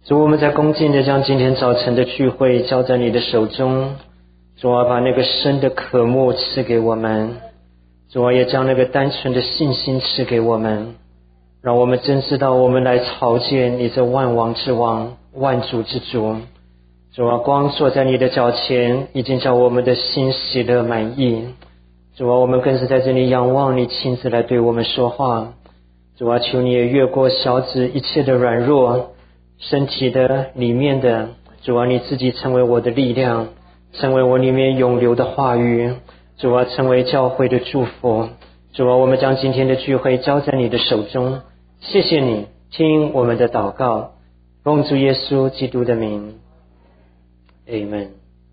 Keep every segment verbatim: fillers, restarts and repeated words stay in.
主，我们在恭敬的将今天早晨的聚会交在你的手中。主啊，把那个深的渴慕赐给我们。主啊，也将那个单纯的信心赐给我们，让我们真知道我们来朝见你这万王之王，万主之主。主啊，光坐在你的脚前，已经叫我们的心喜乐满意。主啊，我们更是在这里仰望你亲自来对我们说话。主啊，求你也越过小子一切的软弱，身体的里面的，主啊，你自己成为我的力量，成为我里面永留的话语。主啊，成为教会的祝福。主啊，我们将今天的聚会交在你的手中。谢谢你听我们的祷告，奉主耶稣基督的名 Amen。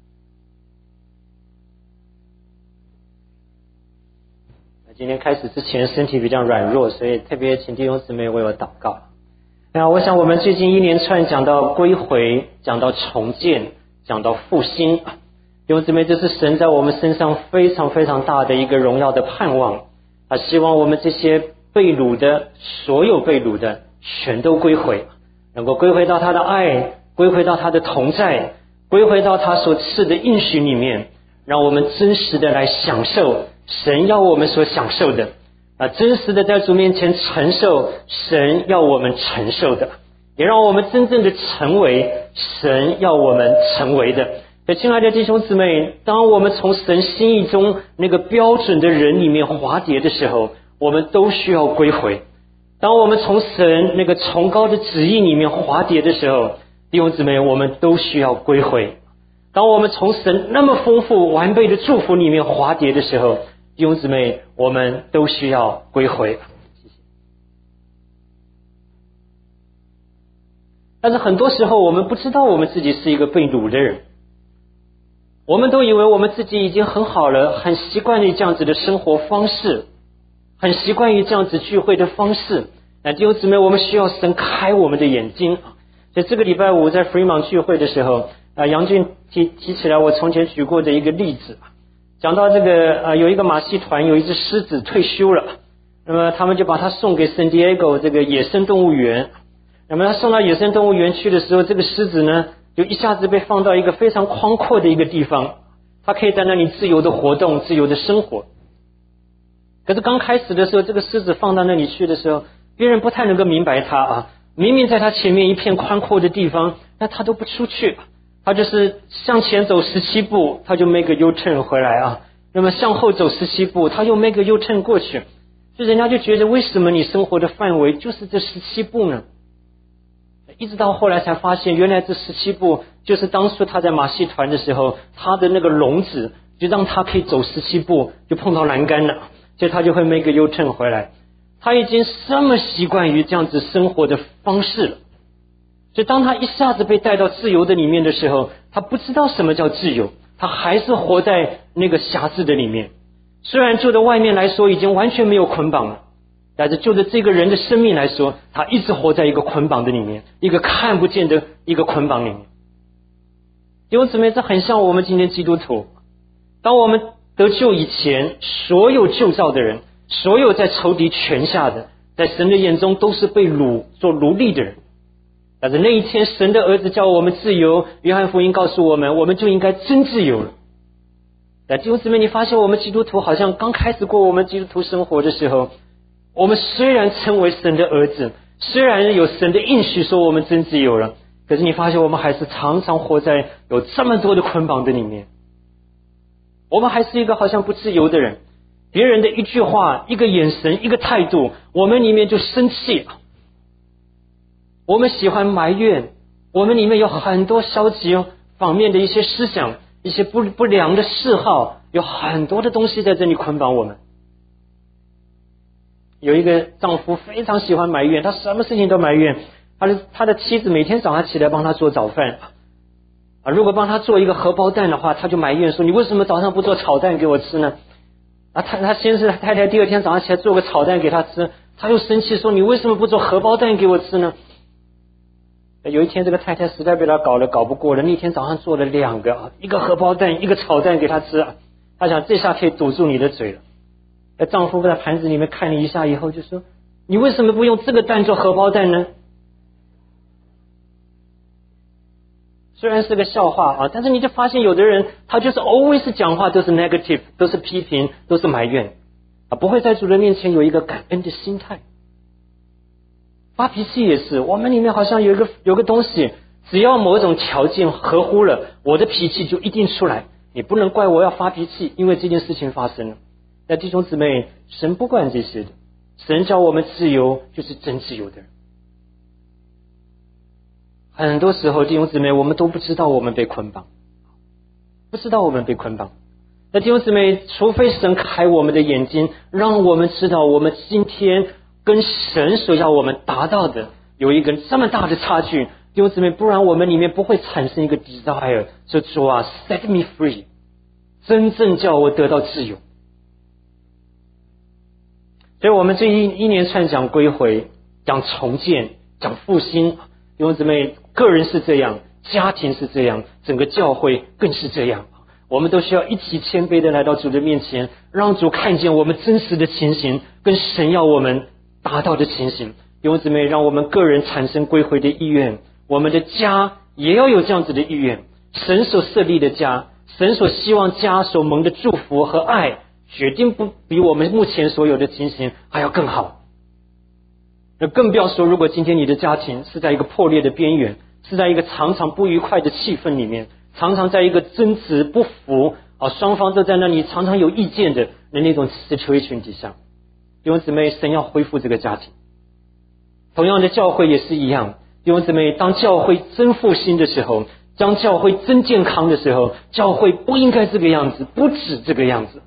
今天开始之前身体比较软弱，所以特别请弟兄姊妹为我祷告。那我想我们最近一连串讲到归回，讲到重建，讲到复兴，弟兄姊妹，这是神在我们身上非常非常大的一个荣耀的盼望。他希望我们这些被掳的，所有被掳的全都归回，能够归回到他的爱，归回到他的同在，归回到他所赐的应许里面，让我们真实的来享受神要我们所享受的啊，真实的在主面前承受神要我们承受的，也让我们真正的成为神要我们成为的。所以亲爱的弟兄姊妹，当我们从神心意中那个标准的人里面滑跌的时候，我们都需要归回。当我们从神那个崇高的旨意里面滑跌的时候，弟兄姊妹，我们都需要归回。当我们从神那么丰富完备的祝福里面滑跌的时候，弟兄姊妹，我们都需要归回。但是很多时候我们不知道我们自己是一个被掳的人，我们都以为我们自己已经很好了，很习惯于这样子的生活方式，很习惯于这样子聚会的方式。那弟兄姊妹，我们需要神开我们的眼睛。所以这个礼拜五在 Fremont 聚会的时候，啊，杨俊提提起来我从前举过的一个例子，讲到这个呃，有一个马戏团有一只狮子退休了，那么他们就把它送给 San Diego 这个野生动物园。那么他送到野生动物园去的时候，这个狮子呢就一下子被放到一个非常宽阔的一个地方，它可以在那里自由的活动，自由的生活。可是刚开始的时候，这个狮子放到那里去的时候，别人不太能够明白它啊，明明在它前面一片宽阔的地方，那它都不出去，它就是向前走十七步，它就 make a U-turn 回来啊，那么向后走十七步，它又 make a U-turn 过去。所以人家就觉得，为什么你生活的范围就是这十七步呢？一直到后来才发现，原来这十七步就是当初他在马戏团的时候，他的那个笼子就让他可以走十七步就碰到栏杆了，所以他就会 make a U-turn 回来。他已经这么习惯于这样子生活的方式了，所以当他一下子被带到自由的里面的时候，他不知道什么叫自由，他还是活在那个辖制的里面。虽然就在外面来说已经完全没有捆绑了，但是就着这个人的生命来说，他一直活在一个捆绑的里面，一个看不见的一个捆绑里面。弟兄姊妹，这很像我们今天基督徒，当我们得救以前，所有旧造的人，所有在仇敌权下的，在神的眼中都是被掳做奴隶的人。但是那一天神的儿子叫我们自由，约翰福音告诉我们，我们就应该真自由了。但弟兄姊妹，你发现我们基督徒好像刚开始过我们基督徒生活的时候，我们虽然称为神的儿子，虽然有神的应许说我们真自由了，可是你发现我们还是常常活在有这么多的捆绑的里面。我们还是一个好像不自由的人，别人的一句话，一个眼神，一个态度，我们里面就生气，我们喜欢埋怨，我们里面有很多消极方面的一些思想，一些不不良的嗜好，有很多的东西在这里捆绑我们。有一个丈夫非常喜欢埋怨，他什么事情都埋怨，他的他的妻子每天早上起来帮他做早饭啊，如果帮他做一个荷包蛋的话，他就埋怨说，你为什么早上不做炒蛋给我吃呢？啊，他他先是太太第二天早上起来做个炒蛋给他吃，他又生气说，你为什么不做荷包蛋给我吃呢？有一天这个太太实在被他搞了搞不过了，那天早上做了两个，一个荷包蛋，一个炒蛋给他吃，他想这下可以堵住你的嘴了。丈夫在盘子里面看了一下以后就说，你为什么不用这个蛋做荷包蛋呢？ 虽然是个笑话啊，但是你就发现有的人他就是 always 讲话都是 negative， 都是批评，都是埋怨啊，不会在主人面前有一个感恩的心态。发脾气也是，我们里面好像有一个有个东西，只要某种条件合乎了，我的脾气就一定出来。你不能怪我要发脾气，因为这件事情发生了。那弟兄姊妹，神不管这些的，神叫我们自由，就是真自由的人。很多时候弟兄姊妹，我们都不知道我们被捆绑，不知道我们被捆绑。那弟兄姊妹，除非神开我们的眼睛，让我们知道我们今天跟神所要我们达到的有一个这么大的差距，弟兄姊妹，不然我们里面不会产生一个 desire， 说主啊 set me free， 真正叫我得到自由。所以我们这一一连串讲归回，讲重建，讲复兴，弟兄姊妹，个人是这样，家庭是这样，整个教会更是这样。我们都需要一起谦卑的来到主的面前，让主看见我们真实的情形，跟神要我们达到的情形。弟兄姊妹，让我们个人产生归回的意愿，我们的家也要有这样子的意愿。神所设立的家，神所希望家所蒙的祝福和爱，决定不比我们目前所有的情形还要更好。那更不要说，如果今天你的家庭是在一个破裂的边缘，是在一个常常不愉快的气氛里面，常常在一个争执不服啊，双方都在那里常常有意见的那种 situation 底下，弟兄姊妹，神要恢复这个家庭。同样的，教会也是一样，弟兄姊妹，当教会真复兴的时候，当教会真健康的时候，教会不应该这个样子，不止这个样子，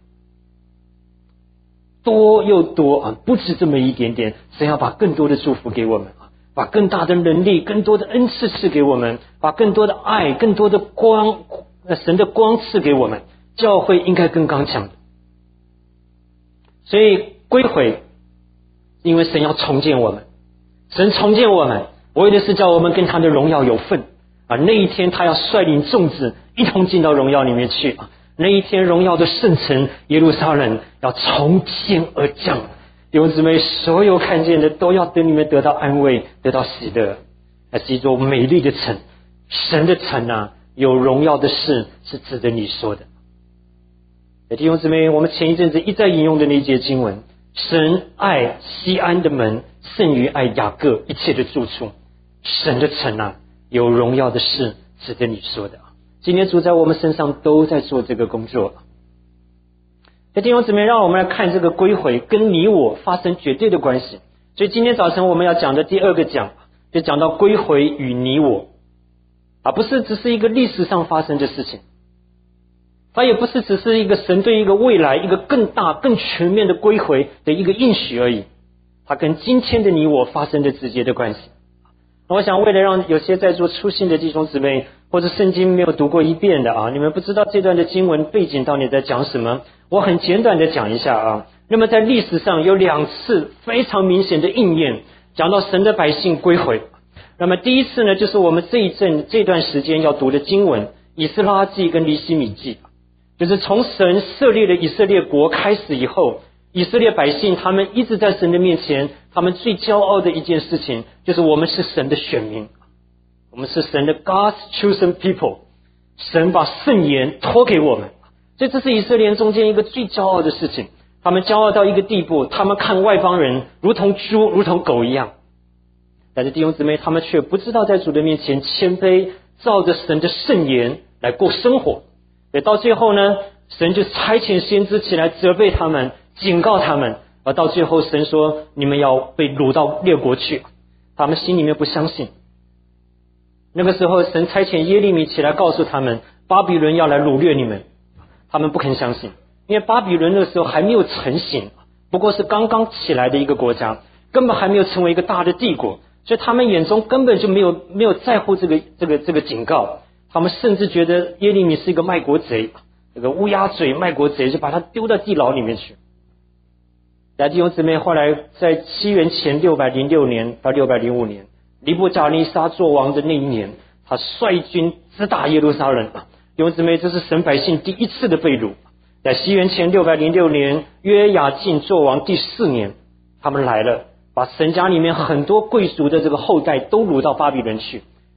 多又多啊，不止这么一点点。神要把更多的祝福给我们，把更大的能力，更多的恩赐赐给我们，把更多的爱，更多的光，神的光赐给我们。教会应该更刚强的。所以归回，因为神要重建我们，神重建我们，为的是叫我们跟他的荣耀有份啊！那一天他要率领众子一同进到荣耀里面去啊！那一天荣耀的圣城耶路撒冷要从天而降，弟兄姊妹，所有看见的都要等你们得到安慰，得到喜乐。那是一座美丽的城，神的城啊，有荣耀的事是值得你说的。弟兄姊妹，我们前一阵子一再引用的那一节经文，神爱西安的门胜于爱雅各一切的住处，神的城啊，有荣耀的事值得你说的。今天主在我们身上都在做这个工作。弟兄姊妹，让我们来看这个归回跟你我发生绝对的关系。所以今天早晨我们要讲的第二个讲，就讲到归回与你我，而不是只是一个历史上发生的事情，它也不是只是一个神对一个未来一个更大更全面的归回的一个应许而已，它跟今天的你我发生的直接的关系。我想为了让有些在座初信的弟兄姊妹或者圣经没有读过一遍的啊，你们不知道这段的经文背景到底在讲什么，我很简短的讲一下啊。那么在历史上有两次非常明显的应验，讲到神的百姓归回。那么第一次呢，就是我们这一阵这段时间要读的经文以斯拉记跟尼希米记，就是从神设立了以色列国开始以后，以色列百姓他们一直在神的面前，他们最骄傲的一件事情就是我们是神的选民，我们是神的 God's chosen people， 神把圣言托给我们，所以这是以色列人中间一个最骄傲的事情。他们骄傲到一个地步，他们看外邦人如同猪如同狗一样，但是弟兄姊妹，他们却不知道在主的面前谦卑，照着神的圣言来过生活。对，到最后呢，神就差遣先知起来责备他们，警告他们，而到最后神说你们要被掳到列国去，他们心里面不相信。那个时候神差遣耶利米起来告诉他们，巴比伦要来掳掠你们，他们不肯相信，因为巴比伦那个时候还没有成型，不过是刚刚起来的一个国家，根本还没有成为一个大的帝国，所以他们眼中根本就没有没有在乎这个这个这个警告，他们甚至觉得耶利米是一个卖国贼，这个乌鸦嘴卖国贼，就把他丢到地牢里面去。弟兄姊妹，后来在西元前六百零六年到六百零五年，尼布甲尼撒做王的那一年，他率军直打耶路撒冷。弟兄姊妹，这是神百姓第一次的被掳。在西元前六百零六年，约雅敬做王第四年，他们来了，把神家里面很多贵族的这个后代都掳到巴比伦去。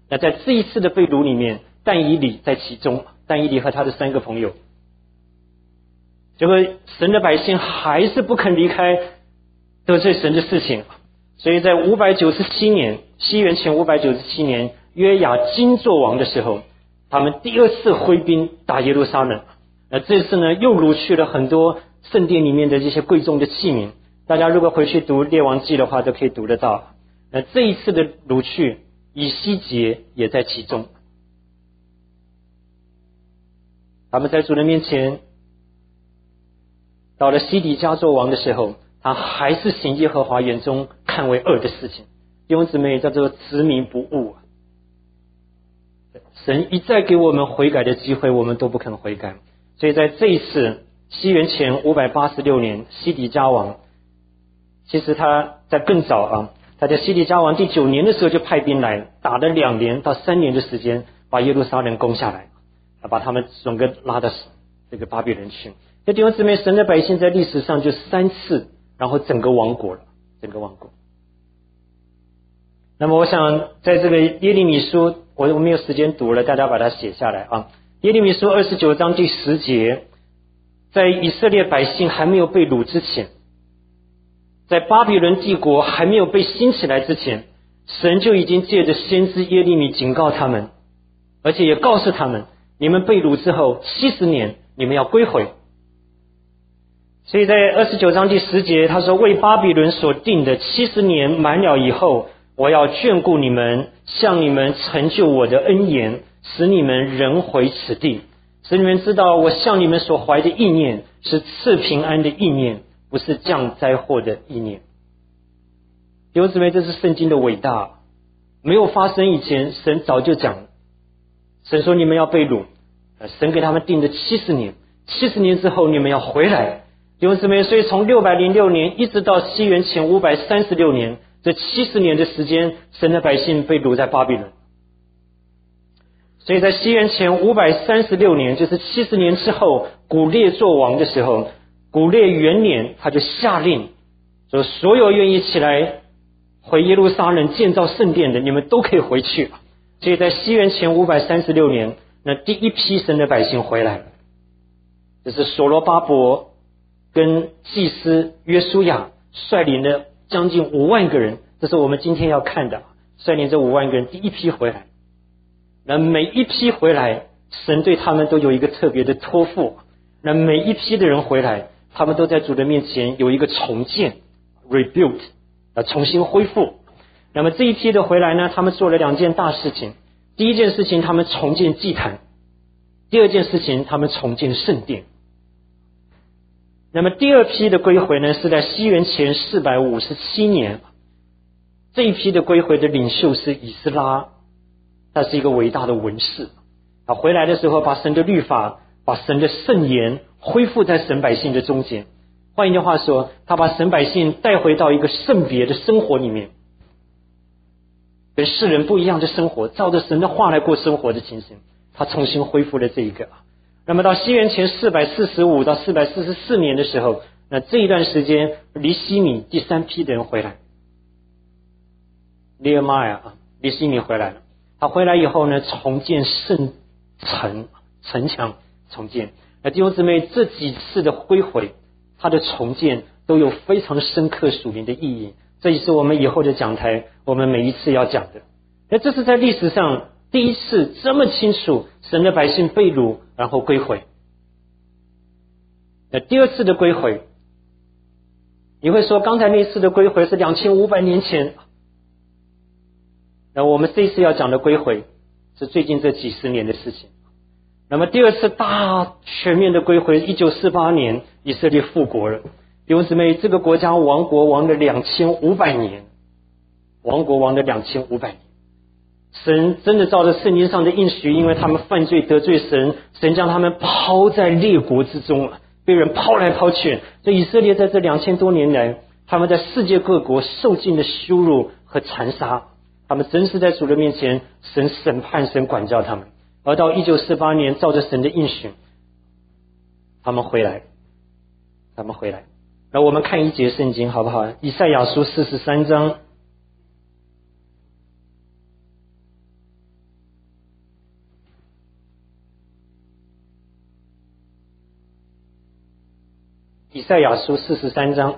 那在这一次的被掳里面，但以理在其中，但以理和他的三个朋友，结果神的百姓还是不肯离开得罪神的事情，所以在五百九十七年，西元前五百九十七年，约雅金作王的时候，他们第二次挥兵打耶路撒冷。那这次呢，又掳去了很多圣殿里面的这些贵重的器皿。大家如果回去读列王记的话，都可以读得到。那这一次的掳去，以西结也在其中。他们在主人面前，到了西底家作王的时候，他还是行耶和华眼中看为恶的事情。弟兄姊妹，叫做执迷不悟啊！神一再给我们悔改的机会，我们都不肯悔改。所以在这一次西元前五百八十六年，西底家王，其实他在更早啊，他在西底家王第九年的时候就派兵来，打了两年到三年的时间，把耶路撒冷攻下来，把他们整个拉到这个巴比伦去。这弟兄姊妹，神的百姓在历史上就三次，然后整个亡国了，整个亡国。那么我想在这个耶利米书，我我没有时间读了，大家把它写下来啊。耶利米书二十九章第十节，在以色列百姓还没有被掳之前，在巴比伦帝国还没有被兴起来之前，神就已经借着先知耶利米警告他们，而且也告诉他们，你们被掳之后七十年你们要归回。所以在二十九章第十节他说，为巴比伦所定的七十年满了以后，我要眷顾你们，向你们成就我的恩言，使你们人回此地，使你们知道我向你们所怀的意念是赐平安的意念，不是降灾祸的意念。弟兄姊妹，这是圣经的伟大，没有发生以前，神早就讲了。神说你们要被掳，神给他们定的七十年，七十年之后你们要回来。弟兄姊妹，所以从六百零六年一直到西元前五百三十六年，这七十年的时间，神的百姓被掳在巴比伦。所以在西元前五百三十六年，就是七十年之后，古列作王的时候，古列元年，他就下令说，所有愿意起来回耶路撒冷建造圣殿的，你们都可以回去。所以在西元前五百三十六年，那第一批神的百姓回来了，就是所罗巴伯跟祭司约书亚率领了将近五万个人，这是我们今天要看的，率领这五万个人第一批回来。那每一批回来，神对他们都有一个特别的托付。那每一批的人回来，他们都在主的面前有一个重建 rebuild， 啊，重新恢复。那么这一批的回来呢，他们做了两件大事情。第一件事情，他们重建祭坛；第二件事情，他们重建圣殿。那么第二批的归回呢，是在西元前四百五十七年。这一批的归回的领袖是以斯拉，他是一个伟大的文士。他回来的时候，把神的律法，把神的圣言恢复在神百姓的中间。换一句话说，他把神百姓带回到一个圣别的生活里面，跟世人不一样的生活，照着神的话来过生活的情形，他重新恢复了这一个。那么到西元前四百四十五到四百四十四年的时候，那这一段时间，离西米第三批的人回来，利尔玛呀，离西米回来了。他回来以后呢，重建圣城城墙，重建。那弟兄姊妹，这几次的归回，他的重建都有非常深刻属灵的意义。这也是我们以后的讲台，我们每一次要讲的。那这是在历史上第一次这么清楚，神的百姓被掳，然后归回。那第二次的归回，你会说刚才那次的归回是两千五百年前，那我们这一次要讲的归回是最近这几十年的事情。那么第二次大全面的归回，一九四八年以色列复国了。弟兄姊妹，这个国家亡国亡了两千五百年，亡国亡了两千五百年。神真的照着圣经上的应许，因为他们犯罪得罪神，神将他们抛在列国之中，被人抛来抛去。所以以色列在这两千多年来，他们在世界各国受尽了羞辱和残杀，他们真是在主的面前，神审判，神管教他们。而到一九四八年，照着神的应许，他们回来，他们回来。那我们看一节圣经好不好？以赛亚书四十三章。 赛亚书四十三章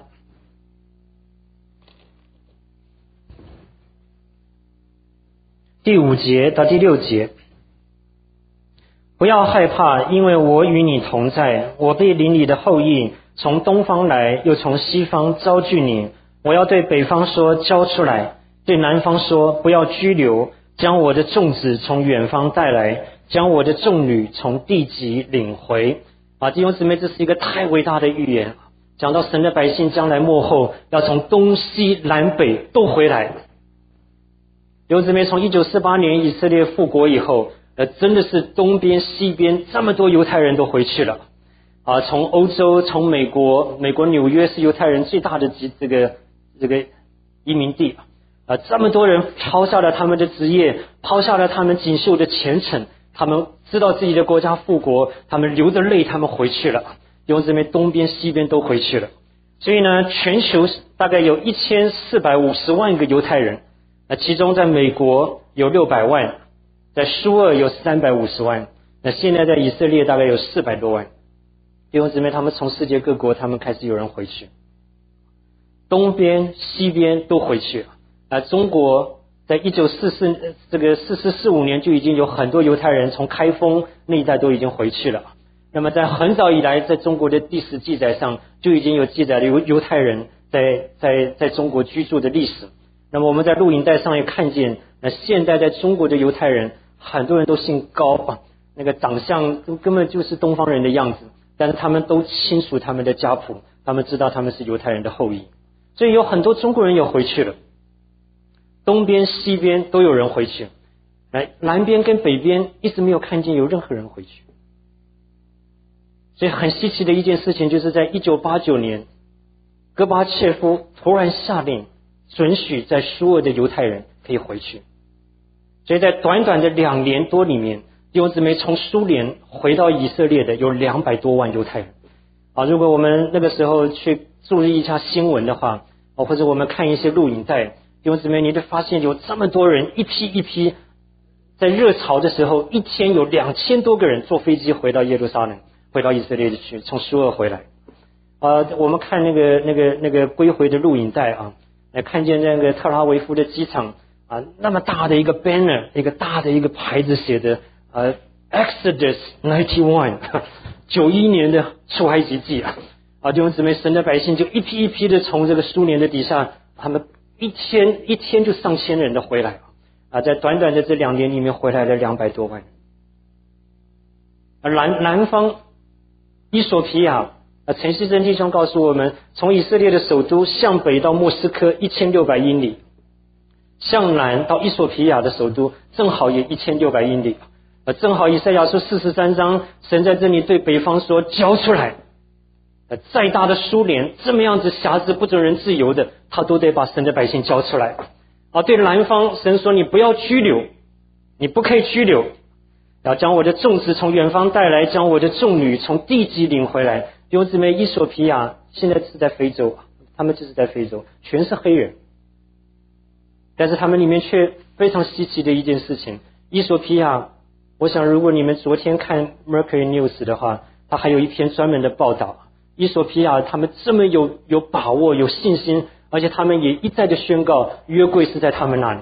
第五节到第六节。不要害怕，因为我与你同在，我必领你的后裔从东方来，又从西方招聚你。我要对北方说，交出来；对南方说，不要拘留。将我的众子从远方带来，将我的众女从地极领回。啊，弟兄姊妹，这是一个太伟大的预言，讲到神的百姓将来末后要从东西南北都回来。弟兄姊妹，从一九四八年以色列复国以后，呃，真的是东边西边这么多犹太人都回去了啊！从欧洲，从美国，美国纽约是犹太人最大的这个这个移民地啊！这么多人抛下了他们的职业，抛下了他们锦绣的前程，他们知道自己的国家复国，他们流着泪，他们回去了。弟兄姊妹，东边西边都回去了。所以呢，全球大概有一千四百五十万个犹太人，那其中在美国有六百万，在苏俄有三百五十万，那现在在以色列大概有四百多万。弟兄姊妹，他们从世界各国，他们开始有人回去，东边西边都回去了。啊，中国在一九四四这个四四四五年就已经有很多犹太人从开封那一带都已经回去了。那么在很早以来，在中国的历史记载上就已经有记载了犹犹太人在在在中国居住的历史。那么我们在录影带上也看见，那现在在中国的犹太人很多人都姓高啊，那个长相根本就是东方人的样子，但是他们都清楚他们的家谱，他们知道他们是犹太人的后裔，所以有很多中国人也回去了。东边西边都有人回去，来南边跟北边一直没有看见有任何人回去。所以很稀奇的一件事情，就是在一九八九年，戈巴切夫突然下令准许在苏俄的犹太人可以回去。所以在短短的两年多里面，弟兄姊妹，从苏联回到以色列的有两百多万犹太人啊！如果我们那个时候去注意一下新闻的话，啊，或者我们看一些录影带，弟兄姊妹，你就发现有这么多人，一批一批，在热潮的时候，一天有两千多个人坐飞机回到耶路撒冷，回到以色列去，从苏俄回来。啊，我们看那个那个那个归回的录影带啊，来看见那个特拉维夫的机场啊，那么大的一个 banner， 一个大的一个牌子写的呃 Exodus 九十一， 九一年的出埃及记啊，啊，弟兄姊妹，神的百姓就一批一批的从这个苏联的底下，他们一天一天就上千人的回来啊，在短短的这两年里面回来了两百多万人。而南南方伊索比亚，啊，陈锡珍弟兄告诉我们，从以色列的首都向北到莫斯科一千六百英里，向南到伊索比亚的首都正好也一千六百英里，呃，正好以赛亚书四十三章，神在这里对北方说，交出来。呃，再大的苏联这么样子辖制不准人自由的，他都得把神的百姓交出来。啊，对南方，神说你不要拘留，你不可以拘留，要将我的众子从远方带来，将我的众女从地极领回来。弟兄姊妹，伊索比亚现在是在非洲，他们就是在非洲，全是黑人，但是他们里面却非常稀奇的一件事情，伊索比亚，我想如果你们昨天看 Mercury News 的话，他还有一篇专门的报道，伊索比亚他们这么有有把握有信心，而且他们也一再的宣告约柜是在他们那里，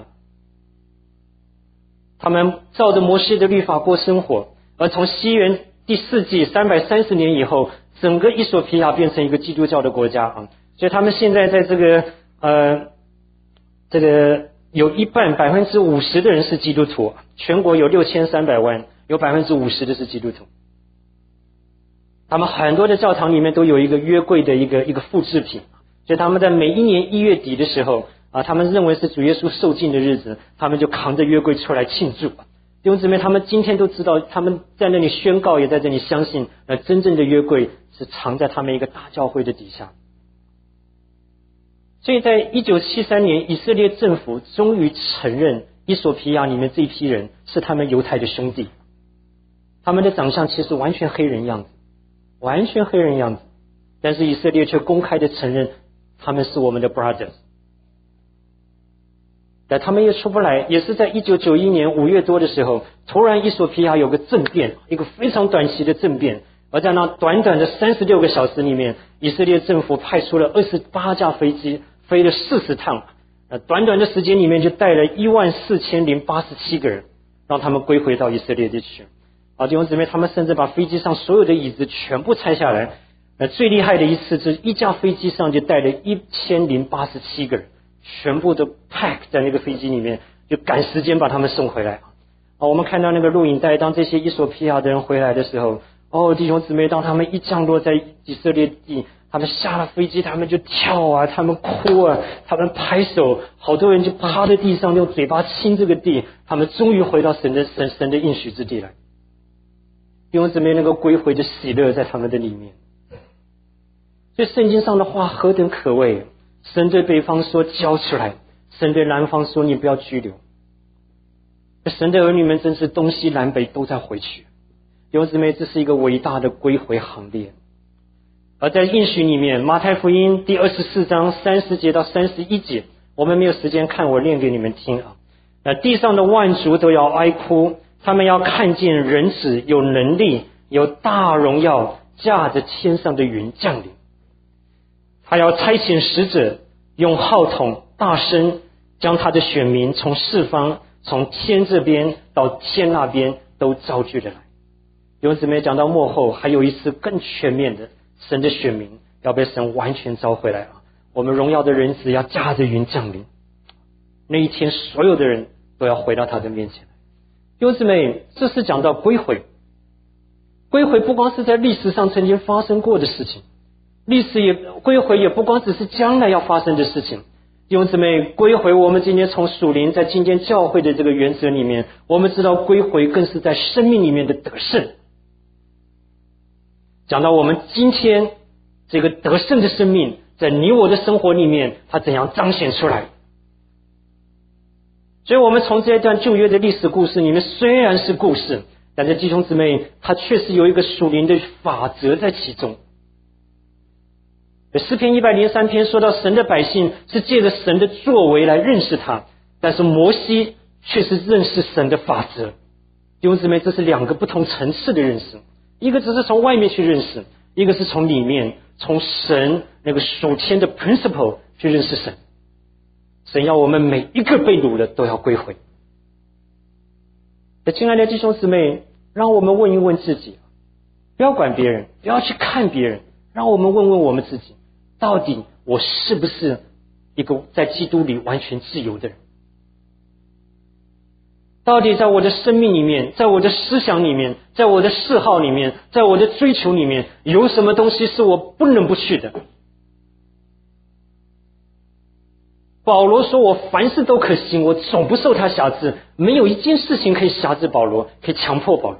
他们照着摩西的律法过生活，而从西元第四纪三百三十年以后，整个伊索比亚变成一个基督教的国家啊，所以他们现在在这个呃这个有一半百分之五十的人是基督徒，全国有六千三百万，有百分之五十的是基督徒。他们很多的教堂里面都有一个约柜的一个一个复制品，所以他们在每一年一月底的时候啊，他们认为是主耶稣受尽的日子，他们就扛着约柜出来庆祝。弟兄姊妹，他们今天都知道，他们在那里宣告，也在这里相信，呃，真正的约柜是藏在他们一个大教会的底下。所以在一九七三年，以色列政府终于承认伊索比亚里面这一批人是他们犹太的兄弟，他们的长相其实完全黑人样子，完全黑人样子，但是以色列却公开的承认他们是我们的 brothers。但他们也出不来，也是在一九九一年五月多的时候，突然伊索比亚有个政变，一个非常短期的政变，而在那短短的三十六个小时里面， 以色列政府派出了二十八架飞机，飞了四十趟，呃，短短的时间里面就带了一万四千零八十七个人，让他们归回到以色列地区。啊，弟兄姊妹，他们甚至把飞机上所有的椅子全部拆下来。呃，最厉害的一次是一架飞机上就带了一千零八十七个人，全部都 pack 在那个飞机里面，就赶时间把他们送回来。啊，我们看到那个录影带，当这些伊索比亚的人回来的时候，哦，弟兄姊妹，当他们一降落在以色列地，他们下了飞机，他们就跳啊，他们哭啊，他们拍手，好多人就趴在地上用嘴巴亲这个地，他们终于回到神的神神的应许之地来。弟兄姊妹，那个归回的喜乐在他们的里面。所以圣经上的话何等可畏，神对北方说交出来，神对南方说你不要拘留。神的儿女们真是东西南北都在回去。弟兄姊妹，这是一个伟大的归回行列。而在应许里面，马太福音第二十四章三十节到三十一节，我们没有时间看，我念给你们听啊。那地上的万族都要哀哭，他们要看见人子有能力，有大荣耀，驾着天上的云降临。他要差遣使者，用号筒大声，将他的选民从四方，从天这边到天那边都招聚了来。弟兄姊妹，讲到末后还有一次更全面的，神的选民要被神完全招回来啊！我们荣耀的人子要驾着云降临，那一天所有的人都要回到他的面前来。弟兄姊妹，这是讲到归回。归回不光是在历史上曾经发生过的事情，历史也归回也不光只是将来要发生的事情。弟兄姊妹，归回我们今天从属灵在今天教会的这个原则里面，我们知道归回更是在生命里面的得胜。讲到我们今天这个得胜的生命在你我的生活里面它怎样彰显出来。所以我们从这一段旧约的历史故事里面，虽然是故事，但是弟兄姊妹，它确实有一个属灵的法则在其中。诗篇一百零三篇说到神的百姓是借着神的作为来认识他，但是摩西却是认识神的法则。弟兄姊妹，这是两个不同层次的认识，一个只是从外面去认识，一个是从里面，从神那个属天的 principle 去认识神。神要我们每一个被掳的都要归回。亲爱的弟兄姊妹，让我们问一问自己，不要管别人，不要去看别人，让我们问问我们自己，到底我是不是一个在基督里完全自由的人？到底在我的生命里面，在我的思想里面，在我的嗜好里面，在我的追求里面，有什么东西是我不能不去的？保罗说，我凡事都可行，我总不受他辖制，没有一件事情可以辖制保罗，可以强迫保罗。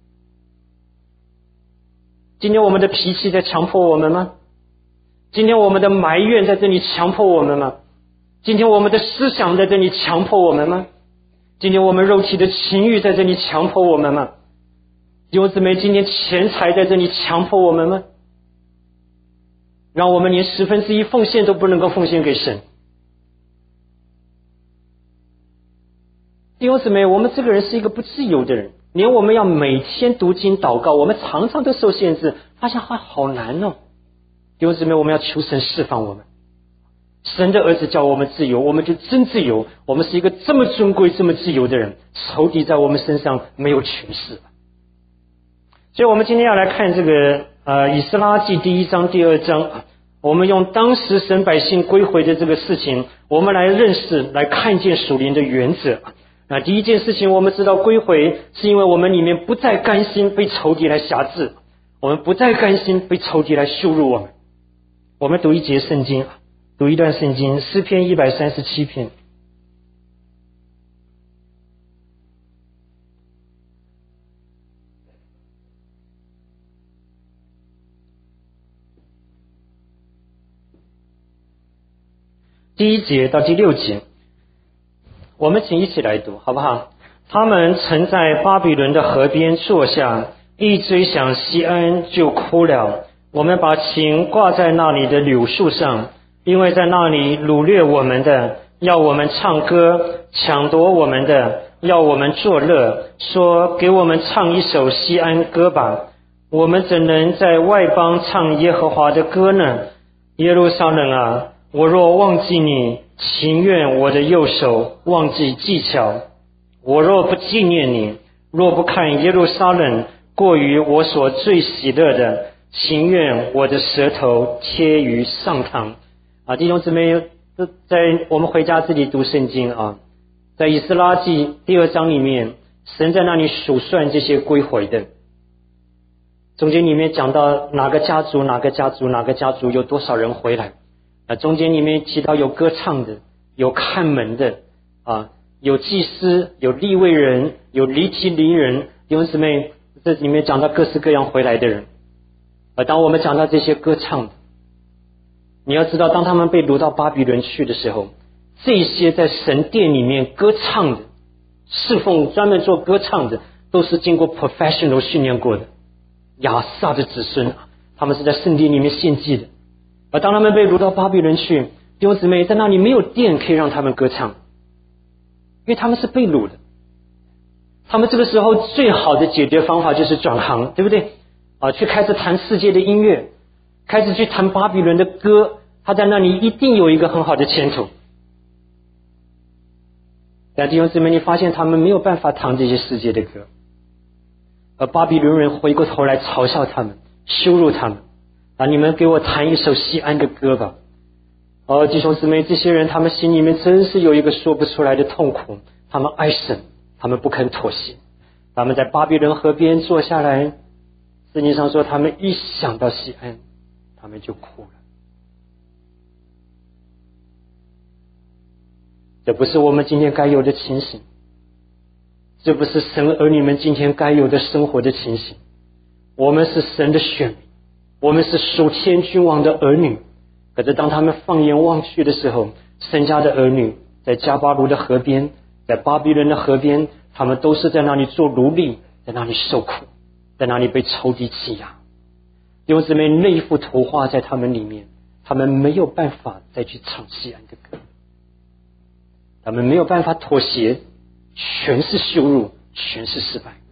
今天我们的脾气在强迫我们吗？今天我们的埋怨在这里强迫我们吗？今天我们的思想在这里强迫我们吗？今天我们肉体的情欲在这里强迫我们吗？弟兄姊妹，今天钱财在这里强迫我们吗？让我们连十分之一奉献都不能够奉献给神。弟兄姊妹，我们这个人是一个不自由的人，连我们要每天读经祷告，我们常常都受限制，发现还好难哦。弟兄姊妹，我们要求神释放我们，神的儿子叫我们自由，我们就真自由。我们是一个这么尊贵这么自由的人，仇敌在我们身上没有权势。所以我们今天要来看这个呃以斯拉记第一章第二章，我们用当时神百姓归回的这个事情，我们来认识来看见属灵的原则。那第一件事情，我们知道归回是因为我们里面不再甘心被仇敌来辖制，我们不再甘心被仇敌来羞辱我们。我们读一节圣经，读一段圣经，诗篇一百三十七篇。第一节到第六节，我们请一起来读好不好？他们曾在巴比伦的河边坐下，一追想西安就哭了。我们把琴挂在那里的柳树上，因为在那里掳掠我们的，要我们唱歌；抢夺我们的，要我们作乐，说给我们唱一首西安歌吧。 我们怎能在外邦唱耶和华的歌呢？耶路撒冷啊，我若忘记你，情愿我的右手忘记技巧。我若不纪念你，若不看耶路撒冷过于我所最喜乐的，情愿我的舌头贴于上膛。啊，弟兄姊妹，在我们回家自己读圣经啊，在以斯拉记第二章里面，神在那里数算这些归回的。中间里面讲到哪个家族哪个家族哪个家族有多少人回来啊，中间里面提到有歌唱的，有看门的啊，有祭司，有利未人，有离提离人。弟兄姊妹，这里面讲到各式各样回来的人啊。当我们讲到这些歌唱的，你要知道，当他们被掳到巴比伦去的时候，这些在神殿里面歌唱的，侍奉专门做歌唱的，都是经过 professional 训练过的亚萨的子孙，他们是在圣殿里面献祭的。而当他们被掳到巴比伦去，弟兄姊妹，在那里没有殿可以让他们歌唱，因为他们是被掳的。他们这个时候最好的解决方法就是转行，对不对啊？去开始弹世界的音乐，开始去弹巴比伦的歌，他在那里一定有一个很好的前途。但弟兄姊妹，你发现他们没有办法弹这些世界的歌，而巴比伦人回过头来嘲笑他们，羞辱他们啊！你们给我弹一首西安的歌吧。哦，弟兄姊妹，这些人他们心里面真是有一个说不出来的痛苦，他们爱神，他们不肯妥协。他们在巴比伦河边坐下来，圣经上说他们一想到西安，他们就哭了。这不是我们今天该有的情形，这不是神儿女们今天该有的生活的情形。我们是神的选民，我们是属天君王的儿女。可是当他们放眼望去的时候，神家的儿女在加巴卢的河边，在巴比伦的河边，他们都是在那里做奴隶，在那里受苦，在那里被仇敌欺压。弟兄姊妹，那一幅图画在他们里面，他们没有办法再去唱西安的歌，他们没有办法妥协，全是羞辱，全是失败。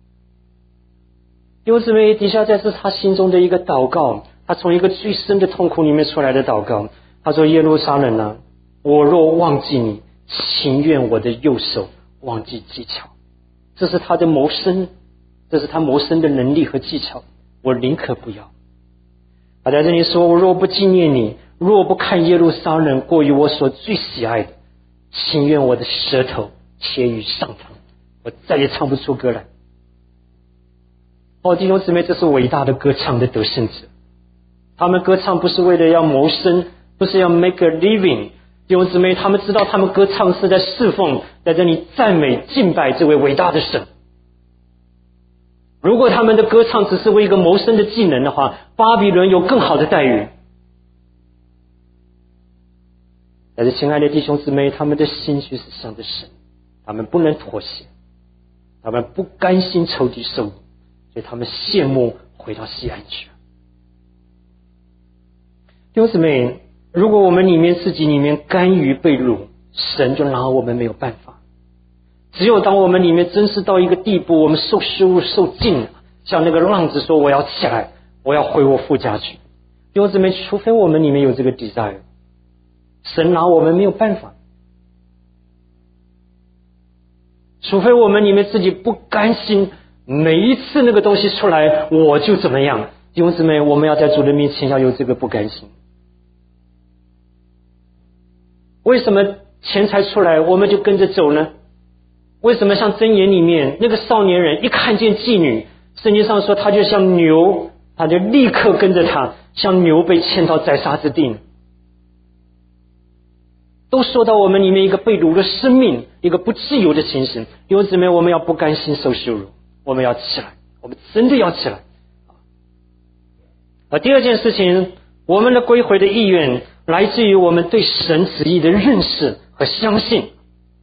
弟兄姊妹，底下这是他心中的一个祷告，他从一个最深的痛苦里面出来的祷告。他说：耶路撒冷啊，我若忘记你，情愿我的右手忘记技巧。这是他的谋生，这是他谋生的能力和技巧，我宁可不要。他在这里说：我若不纪念你，若不看耶路撒冷过于我所最喜爱的，情愿我的舌头贴于上膛，我再也唱不出歌来。哦，弟兄姊妹，这是伟大的歌唱的得胜者。他们歌唱不是为了要谋生，不是要 make a living。弟兄姊妹，他们知道他们歌唱是在侍奉，在这里赞美敬拜这位伟大的神。如果他们的歌唱只是为一个谋生的技能的话，巴比伦有更好的待遇。但是亲爱的弟兄姊妹，他们的心却是向着神，他们不能妥协，他们不甘心仇敌受辱，所以他们羡慕回到西安去。弟兄姊妹，如果我们里面自己里面甘于被掳，神就拿我们没有办法。只有当我们里面真是到一个地步，我们受羞辱受尽了，像那个浪子说我要起来，我要回我父家去。弟兄姊妹，除非我们里面有这个 desire， 神拿我们没有办法。除非我们里面自己不甘心，每一次那个东西出来我就怎么样。弟兄姊妹，我们要在主的面前要有这个不甘心。为什么钱财出来我们就跟着走呢？为什么像箴言里面那个少年人一看见妓女，圣经上说他就像牛，他就立刻跟着他，像牛被牵到宰杀之地。都说到我们里面一个被掳的生命，一个不自由的情形。弟兄姊妹，我们要不甘心受羞辱，我们要起来，我们真的要起来。而第二件事情，我们的归回的意愿来自于我们对神旨意的认识和相信。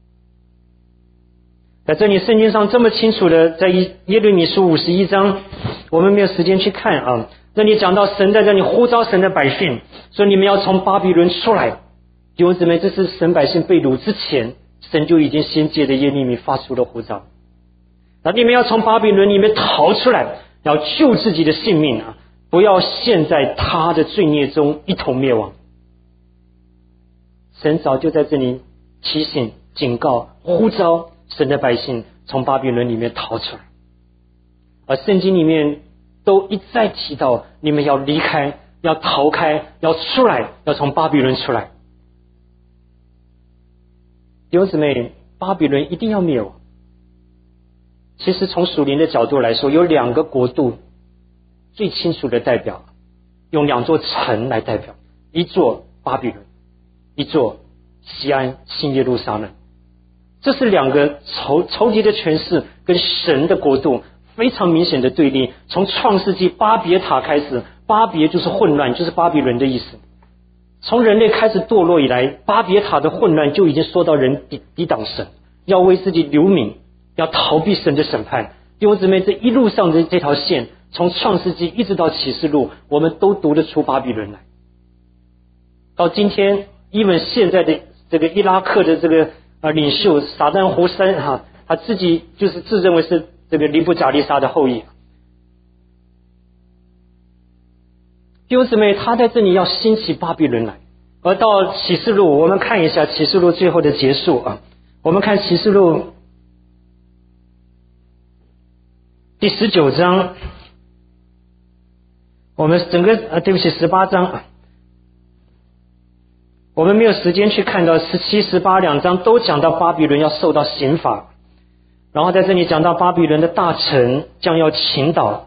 在这里圣经上这么清楚的，在耶利米书五十一章，我们没有时间去看啊。这里讲到神在这里呼召神的百姓，说你们要从巴比伦出来。弟兄姊妹，这是神百姓被掳之前，神就已经先借着耶利米发出了呼召。那你们要从巴比伦里面逃出来， 要救自己的性命啊，不要陷在他的罪孽中一同灭亡。神早就在这里提醒、警告、呼召神的百姓从巴比伦里面逃出来，而圣经里面都一再提到你们要离开，要逃开，要出来，要从巴比伦出来。弟兄姊妹，巴比伦一定要灭亡。其实从属灵的角度来说，有两个国度最清楚的代表，用两座城来代表，一座巴比伦，一座西安新耶路撒冷。这是两个仇仇敌的权势跟神的国度非常明显的对立。从创世纪巴别塔开始，巴别就是混乱，就是巴比伦的意思。从人类开始堕落以来，巴别塔的混乱就已经说到人抵抵挡神，要为自己留名，要逃避神的审判。弟兄姊妹，这一路上的这条线，从创世纪一直到启示录，我们都读得出巴比伦来。到今天even现在的这个伊拉克的这个呃领袖撒旦胡塞哈、啊，他自己就是自认为是这个尼布甲利沙的后裔。弟兄姊妹，他在这里要兴起巴比伦来。而到启示录，我们看一下启示录最后的结束啊。我们看启示录第十九章，我们整个呃对不起十八章啊，我们没有时间去看到十七、十八两章都讲到巴比伦要受到刑罚，然后在这里讲到巴比伦的大城将要倾倒。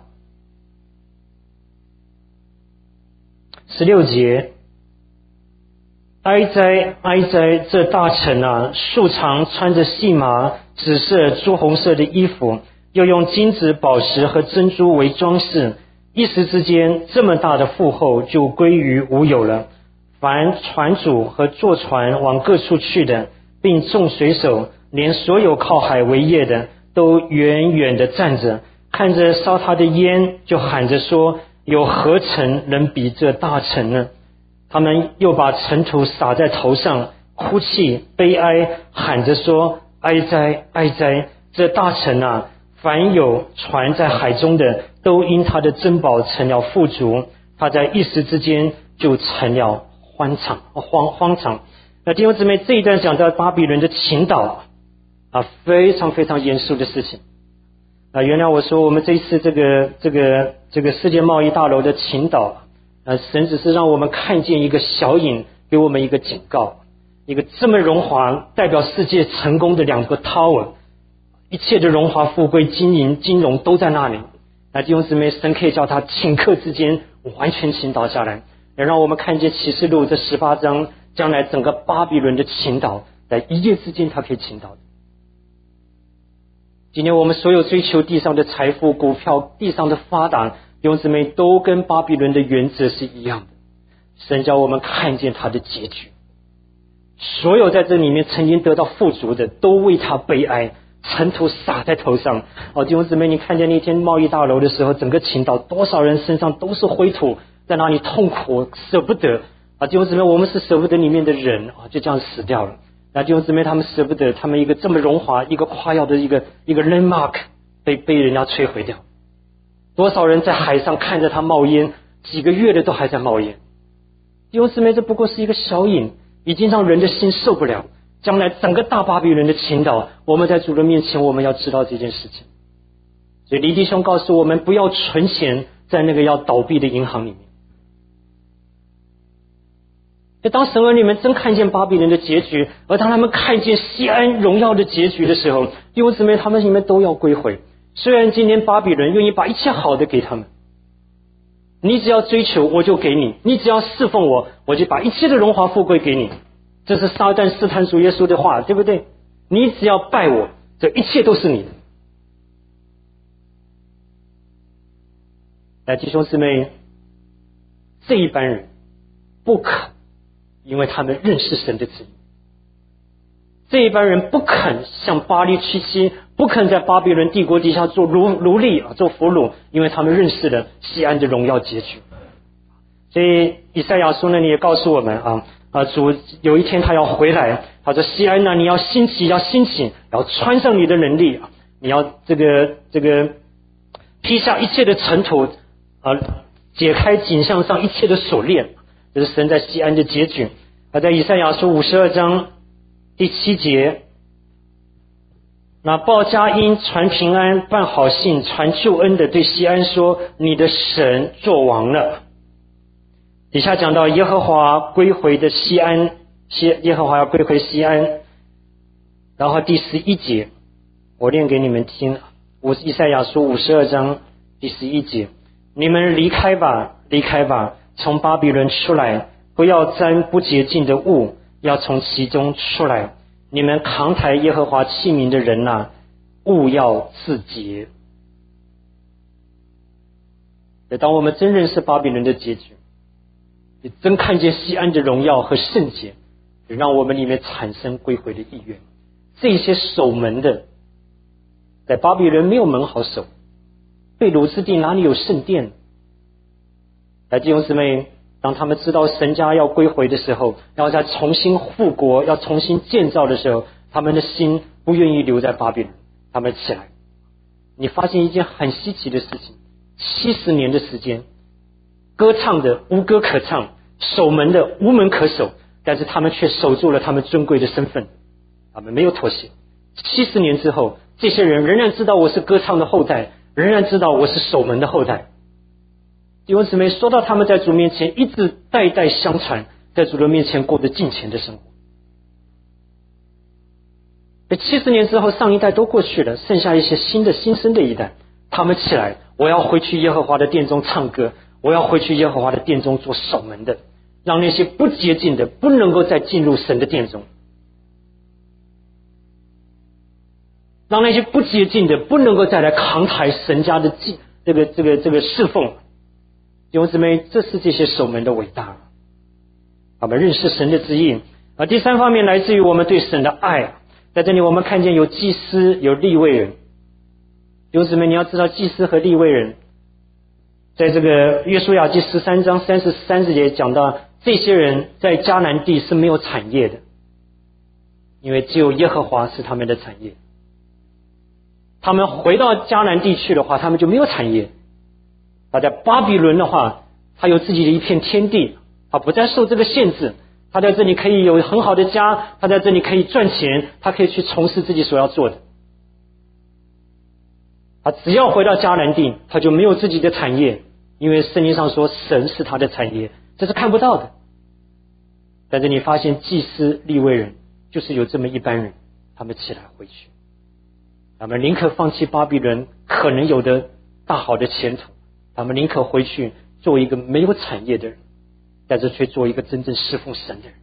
十六节，哀哉哀哉，这大城啊，素常穿着细麻、紫色、朱红色的衣服，又用金子、宝石和珍珠为装饰，一时之间，这么大的富厚就归于无有了。凡船主和坐船往各处去的，并众水手，连所有靠海为业的，都远远地站着，看着烧他的烟，就喊着说，有何城能比这大城呢？他们又把尘土撒在头上，哭泣悲哀，喊着说，哀哉哀哉，这大城啊，凡有船在海中的，都因他的珍宝成了富足，他在一时之间就成了荒场荒荒场。那弟兄姊妹，这一段讲到巴比伦的倾倒啊，非常非常严肃的事情啊。原来我说我们这一次这个这个这个世界贸易大楼的倾倒，呃，神只是让我们看见一个小影，给我们一个警告。一个这么荣华代表世界成功的两个 tower， 一切的荣华富贵、金银金融都在那里。那弟兄姊妹，神可以叫他顷刻之间完全倾倒下来，也让我们看见启示录这十八章将来整个巴比伦的倾倒，在一夜之间它可以倾倒的。今天我们所有追求地上的财富、股票、地上的发达，弟兄姊妹，都跟巴比伦的原则是一样的。神叫我们看见他的结局，所有在这里面曾经得到富足的，都为他悲哀，尘土撒在头上。哦，弟兄姊妹，你看见那天贸易大楼的时候，整个倾倒，多少人身上都是灰土，在那里痛苦舍不得啊！弟兄姊妹，我们是舍不得里面的人啊，就这样死掉了。那弟兄姊妹，他们舍不得，他们一个这么荣华、一个夸耀的一个一个 landmark 被被人家摧毁掉。多少人在海上看着它冒烟，几个月的都还在冒烟。弟兄姊妹，这不过是一个小影，已经让人的心受不了。将来整个大巴比伦的倾倒，我们在主的面前，我们要知道这件事情。所以黎弟兄告诉我们，不要存钱在那个要倒闭的银行里面。就当神儿女们真看见巴比伦的结局，而当他们看见西安荣耀的结局的时候，弟兄姊妹，他们里面都要归回。虽然今天巴比伦愿意把一切好的给他们，你只要追求我就给你，你只要侍奉我，我就把一切的荣华富贵给你。这是撒旦试探主耶稣的话，对不对？你只要拜我，这一切都是你的。来，弟兄姊妹，这一般人不肯，因为他们认识神的旨意。这一般人不肯向巴力屈膝，不肯在巴比伦帝国底下做奴奴隶啊，做俘虏，因为他们认识了西安的荣耀结局。所以以赛亚书呢，你也告诉我们啊啊，主有一天他要回来，他说西安呢，你要兴起，要兴起，要穿上你的能力啊，你要这个这个劈下一切的尘土，啊，解开颈项上一切的锁链。这是神在西安的结局。而在以赛亚书五十二章第七节，那报佳音、传平安、办好信、传救恩的对西安说：你的神作王了。底下讲到耶和华归回的西安，耶和华要归回西安。然后第十一节，我念给你们听，以赛亚书五十二章第十一节：你们离开吧，离开吧，从巴比伦出来，不要沾不洁净的物，要从其中出来。你们扛抬耶和华器皿的人啊，务要自洁。当我们真认识巴比伦的结局，也真看见西安的荣耀和圣洁，让我们里面产生归回的意愿。这些守门的，在巴比伦没有门好守，被掳之地哪里有圣殿？来，弟兄姊妹，当他们知道神家要归回的时候，要再重新复国，要重新建造的时候，他们的心不愿意留在巴比伦，他们起来。你发现一件很稀奇的事情，七十年的时间，歌唱的无歌可唱，守门的无门可守，但是他们却守住了他们尊贵的身份，他们没有妥协。七十年之后，这些人仍然知道我是歌唱的后代，仍然知道我是守门的后代。弟兄姊妹，说到他们在主面前一直代代相传，在主的面前过着敬虔的生活。这七十年之后，上一代都过去了，剩下一些新的新生的一代，他们起来，我要回去耶和华的殿中唱歌，我要回去耶和华的殿中做守门的，让那些不洁净的不能够再进入神的殿中，让那些不洁净的不能够再来扛抬神家的祭这个这个这个侍奉。弟兄姊妹，这是这些守门的伟大，他们认识神的旨意。而第三方面来自于我们对神的爱。在这里我们看见有祭司，有利未人。弟兄姊妹，你要知道祭司和利未人，在这个约书亚记十三章三十三十节讲到，这些人在迦南地是没有产业的，因为只有耶和华是他们的产业。他们回到迦南地去的话，他们就没有产业。他在巴比伦的话，他有自己的一片天地，他不再受这个限制，他在这里可以有很好的家，他在这里可以赚钱，他可以去从事自己所要做的。他只要回到迦南地，他就没有自己的产业，因为圣经上说神是他的产业，这是看不到的。在这里发现祭司利未人就是有这么一班人，他们起来回去，他们宁可放弃巴比伦可能有的大好的前途，他们宁可回去做一个没有产业的人，但是却做一个真正侍奉神的人。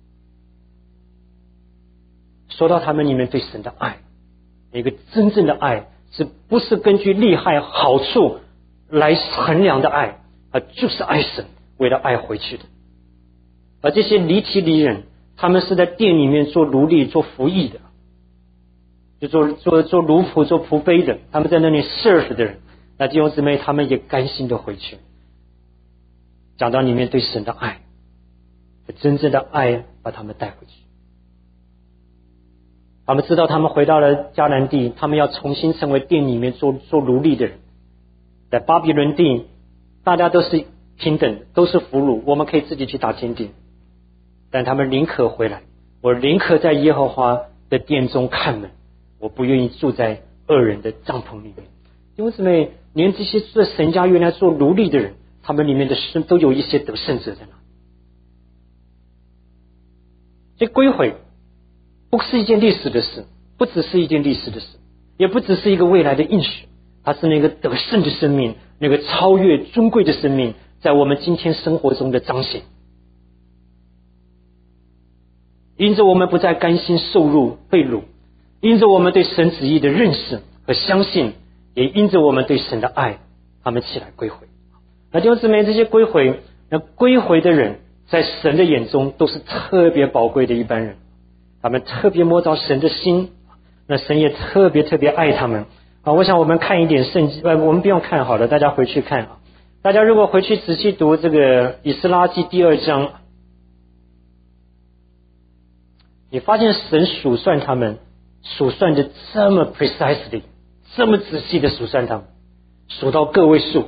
说到他们里面对神的爱，一个真正的爱是不是根据利害好处来衡量的爱，而就是爱神，为了爱回去的。而这些离题离人，他们是在店里面做奴隶做服役的，就做做做奴仆做仆婢的，他们在那里 serve 的人，那弟兄姊妹他们也甘心的回去。讲到里面对神的爱，真正的爱把他们带回去。他们知道他们回到了迦南地，他们要重新成为店里面做做奴隶的人。在巴比伦地大家都是平等的，都是俘虏，我们可以自己去打天地，但他们宁可回来，我宁可在耶和华的殿中看门，我不愿意住在恶人的帐篷里面。因为什么？连这些在神家原来做奴隶的人，他们里面的事都有一些得胜者在那。所以归回不是一件历史的事，不只是一件历史的事，也不只是一个未来的应许，它是那个得胜的生命，那个超越尊贵的生命，在我们今天生活中的彰显。因着我们不再甘心受辱被掳，因着我们对神旨意的认识和相信，也因着我们对神的爱，他们起来归回。那弟兄姊妹，这些归回，那归回的人在神的眼中都是特别宝贵的一般人，他们特别摸着神的心，那神也特别特别爱他们啊！我想我们看一点圣经，呃，我们不用看好了，大家回去看啊。大家如果回去仔细读这个以斯拉记第二章，你发现神数算他们，数算的这么 precisely， 这么仔细的数算他们。 数到个位数。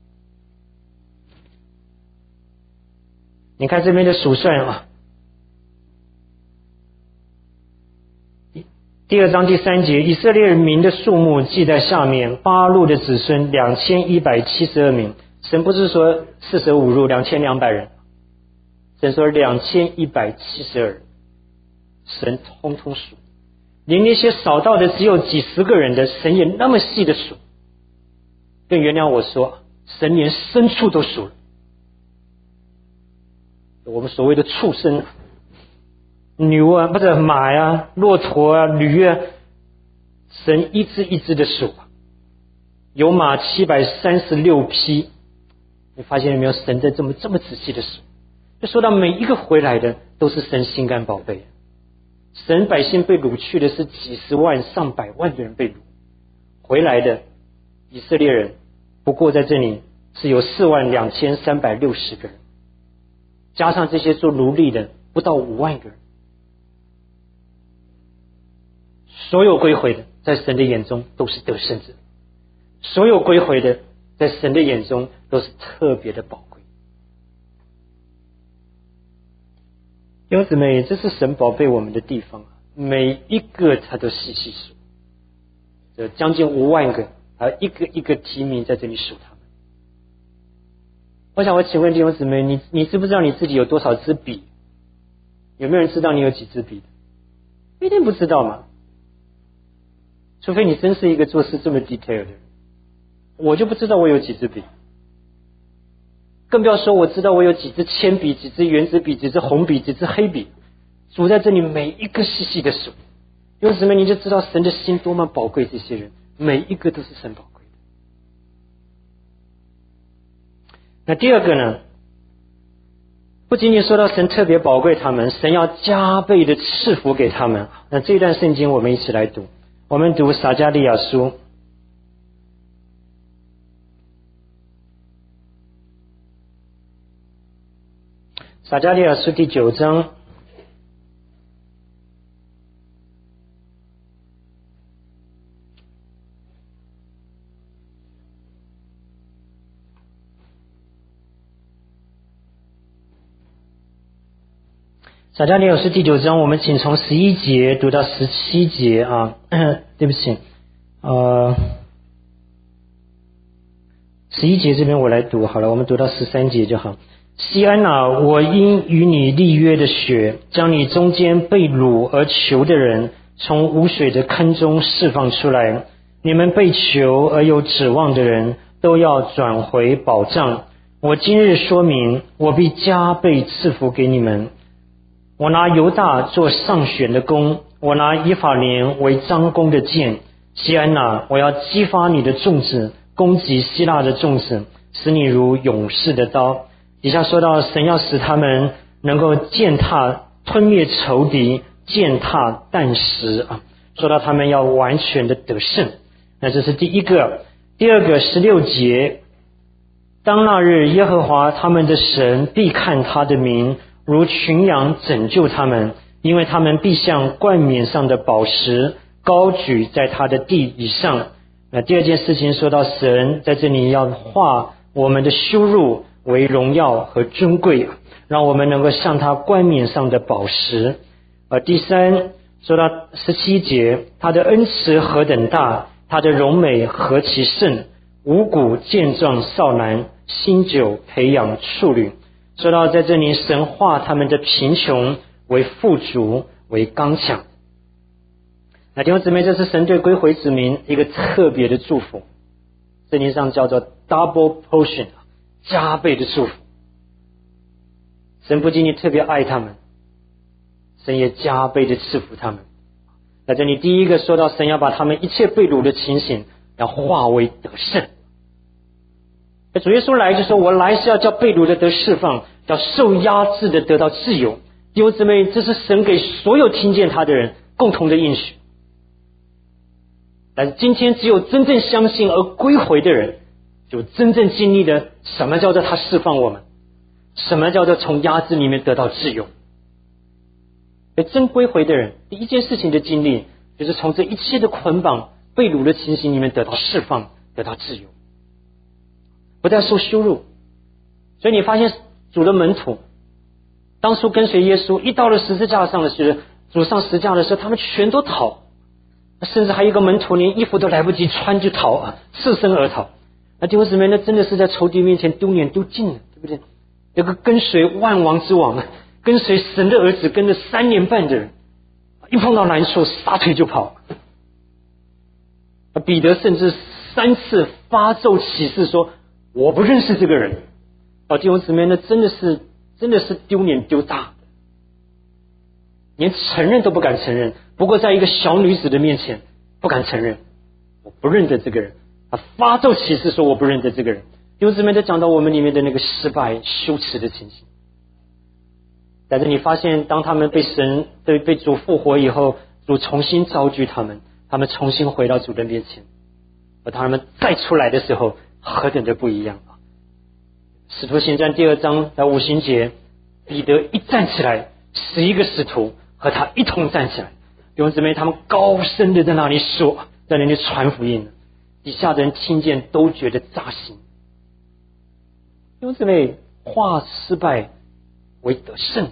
你看这边的数算啊，第二章第三节，以色列人民的数目记在下面，八路的子孙两千一百七十二名。神不是说四舍五入两千两百人，神说两千一百七十二，神通通数，连那些少到的只有几十个人的，神也那么细的数。更原谅我说，神连牲畜都数了，我们所谓的畜生，牛啊，不是马呀、骆驼啊、驴啊，神一只一只的数，有马七百三十六匹。你发现了没有？神在这么这么仔细的数，就说到每一个回来的都是神心肝宝贝。神百姓被掳去的是几十万上百万的人被掳，回来的以色列人不过在这里是有四万两千三百六十个人，加上这些做奴隶的不到五万个人。所有归回的在神的眼中都是得胜者，所有归回的在神的眼中都是特别的宝贵。弟兄姊妹，这是神宝贝我们的地方，每一个他都细细数，这将近五万个，还一个一个提名在这里数他们。我想我请问弟兄姊妹，你你知不知道你自己有多少支笔？有没有人知道你有几支笔的？一定不知道嘛，除非你真是一个做事这么 detail 的人。我就不知道我有几支笔，更不要说我知道我有几支铅笔、几支圆珠笔、几支红笔、几支黑笔，数在这里每一个细细的数。用什么你就知道神的心多么宝贵，这些人每一个都是神宝贵的。那第二个呢，不仅仅说到神特别宝贵他们，神要加倍的赐福给他们。那这一段圣经我们一起来读，我们读撒迦利亚书撒迦利亚书第九章撒迦利亚书第九章，我们请从十一节读到十七节啊。对不起，呃，十一节这边我来读好了，我们读到十三节就好。西安哪，我因与你立约的血，将你中间被掳而囚的人从无水的坑中释放出来。你们被囚而有指望的人都要转回保障。我今日说明，我必加倍赐福给你们。我拿犹大做上选的弓，我拿以法莲为张弓的箭。西安哪，我要激发你的众子，攻击希腊的众子，使你如勇士的刀。底下说到神要使他们能够践踏吞灭仇敌，践踏啖食啊，说到他们要完全的得胜。那这是第一个。第二个十六节，当那日耶和华他们的神必看他的名如群羊拯救他们，因为他们必像冠冕上的宝石高举在他的地以上。那第二件事情说到神在这里要化我们的羞辱为荣耀和尊贵，让我们能够像他冠冕上的宝石。而第三说到十七节，他的恩慈何等大，他的荣美何其盛，五谷健壮少男，新酒培养处女。说到在这里神化他们的贫穷为富足，为刚强。那弟兄姊妹，这是神对归回子民一个特别的祝福，圣经上叫做 double portion， 加倍的祝福。神不仅仅特别爱他们，神也加倍的赐福他们。在这里第一个说到神要把他们一切被掳的情形要化为得胜。主耶稣来就说，我来是要叫被掳的得释放，叫受压制的得到自由。弟兄姊妹，这是神给所有听见他的人共同的应许。但是今天只有真正相信而归回的人，就真正经历了什么叫做他释放我们，什么叫做从压制里面得到自由。而真归回的人，第一件事情的经历就是从这一切的捆绑被掳的情形里面得到释放，得到自由。 不再受羞辱。所以你发现主的门徒当初跟随耶稣，一到了十字架上的时候，主上十字架的时候，他们全都逃，甚至还有一个门徒连衣服都来不及穿就逃啊，赤身而逃。那弟兄姊妹，那真的是在仇敌面前丢脸丢尽了，对不对？有个跟随万王之王，跟随神的儿子跟着三年半的人，一碰到难处撒腿就跑。彼得甚至三次发咒起誓说我不认识这个人。弟兄姊妹，那真的是真的是丢脸丢大，连承认都不敢承认。不过在一个小女子的面前不敢承认我不认得这个人，他发咒起誓说我不认得这个人。弟兄姊妹，都讲到我们里面的那个失败羞耻的情形。但是你发现当他们被神被被主复活以后，主重新召聚他们，他们重新回到主的面前，而他们再出来的时候何等的不一样啊！使徒行传第二章在五旬节，彼得一站起来，十一个使徒和他一同站起来，弟兄姊妹，他们高声的在那里说，在那里传福音，底下的人听见都觉得扎心。弟兄姊妹，化失败为得胜，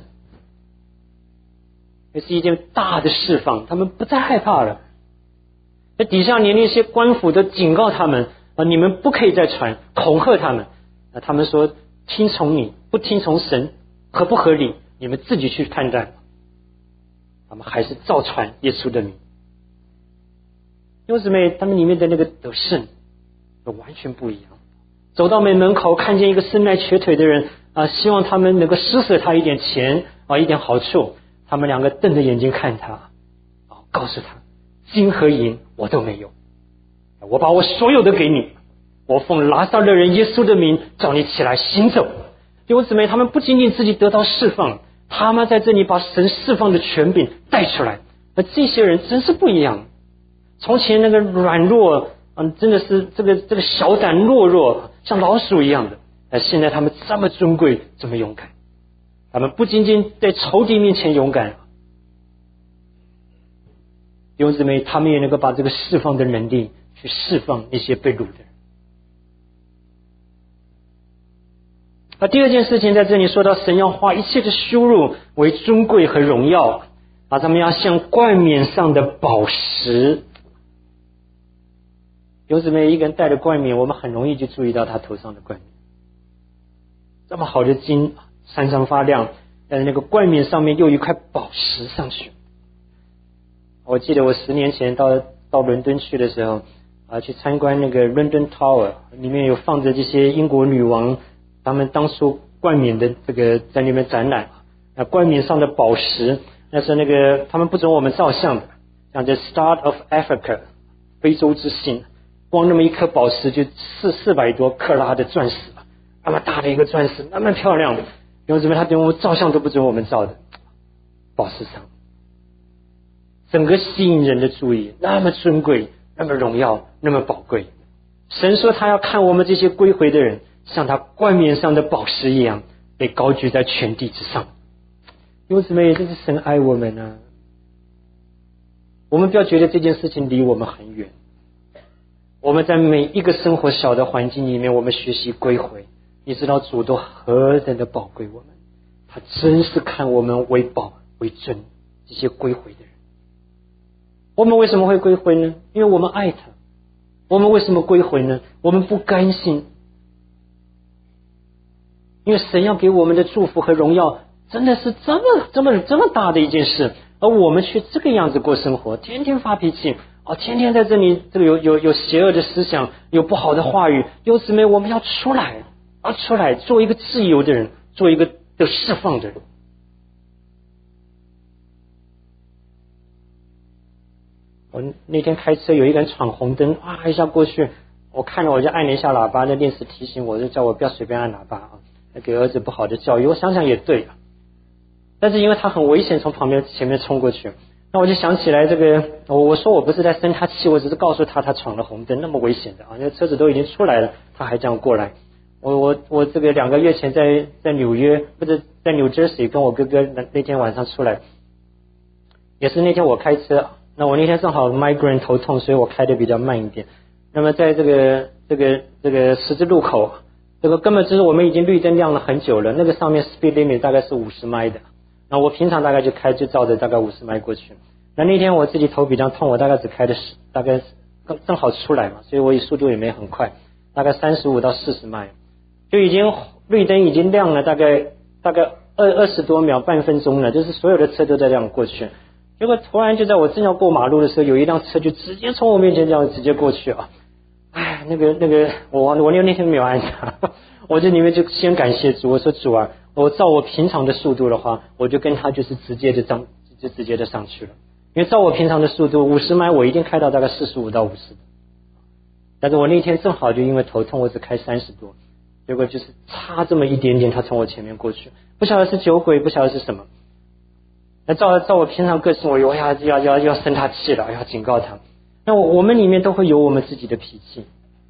这是一件大的释放，他们不再害怕了。在底下连那些官府都警告他们啊，你们不可以再传，恐吓他们。啊，他们说听从你不听从神合不合理，你们自己去判断。他们还是照传耶稣的名。弟兄姊妹，他们里面的那个得胜完全不一样。走到门门口看见一个生来瘸腿的人啊，希望他们能够施舍他一点钱啊，一点好处。他们两个瞪着眼睛看他啊，告诉他金和银我都没有，我把我所有的给你，我奉拿撒勒人耶稣的名叫你起来行走。弟兄姊妹，他们不仅仅自己得到释放，他们在这里把神释放的权柄带出来。而这些人真是不一样，从前那个软弱嗯，真的是这个这个小胆懦弱像老鼠一样的，而现在他们这么尊贵这么勇敢，他们不仅仅在仇敌面前勇敢，弟兄姊妹，他们也能够把这个释放的能力去释放那些被掳的人。而第二件事情在这里说到，神要化一切的羞辱为尊贵和荣耀，把他们要像冠冕上的宝石。弟兄姊妹，一个人戴着冠冕，我们很容易就注意到他头上的冠冕，这么好的金闪闪发亮，但是那个冠冕上面又有一块宝石上去。我记得我十年前到到伦敦去的时候啊，去参观那个 London Tower， 里面有放着这些英国女王他们当初冠冕的这个在那边展览啊，冠冕上的宝石，那是那个他们不准我们照相的，像 The Star of Africa 非洲之星，光那么一颗宝石就四四百多克拉的钻石，那么大的一个钻石，那么漂亮的，因为什么？他对我们照相都不准我们照的宝石上，整个吸引人的注意，那么尊贵，那么荣耀，那么宝贵。神说他要看我们这些归回的人像他冠冕上的宝石一样被高举在全地之上。因此妹，这是神爱我们啊！我们不要觉得这件事情离我们很远，我们在每一个生活小的环境里面，我们学习归回，你知道主都何等的宝贵我们，他真是看我们为宝为尊，这些归回的人。我们为什么会归回呢？因为我们爱他。我们为什么归回呢？我们不甘心，因为神要给我们的祝福和荣耀真的是这么这么这么大的一件事，而我们却这个样子过生活，天天发脾气哦，天天在这里这个有有有邪恶的思想，有不好的话语。有姊妹，我们要出来，要出来做一个自由的人，做一个得释放的人。我那天开车，有一个人闯红灯，啊一下过去，我看了我就按了一下喇叭，那电视提醒我，就叫我不要随便按喇叭啊，给儿子不好的教育。我想想也对啊，但是因为他很危险，从旁边前面冲过去，那我就想起来这个，我我说我不是在生他气，我只是告诉他他闯了红灯，那么危险的啊，那车子都已经出来了，他还这样过来。我我我这个两个月前在在纽约，不是在 New Jersey 跟我哥哥那那天晚上出来，也是那天我开车。那我那天正好 migraine 头痛，所以我开的比较慢一点。那么在这个这个这个十字路口， 这个根本就是我们已经绿灯亮了很久了，那个上面 speed limit 大概是五十迈的，那我平常大概就开就照着大概五十迈过去。那那天我自己头比较痛，我大概只开的十，大概正好出来嘛，所以我速度也没很快，大概三十五到四十迈，就已经绿灯已经亮了，大概大概二二十多秒，半分钟了，就是所有的车都在这样过去。结果突然就在我正要过马路的时候，有一辆车就直接从我面前这样直接过去啊！哎，那个那个，我我那天没有按他，我这里面就先感谢主，我说主啊，我照我平常的速度的话，我就跟他就是直接的上，就直接的上去了。因为照我平常的速度，五十迈我一定开到大概四十五到五十，但是我那天正好就因为头痛，我只开三十多，结果就是差这么一点点，他从我前面过去，不晓得是酒鬼，不晓得是什么。那照照我平常个性，我哎呀要要要生他气了，要警告他。那我我们里面都会有我们自己的脾气，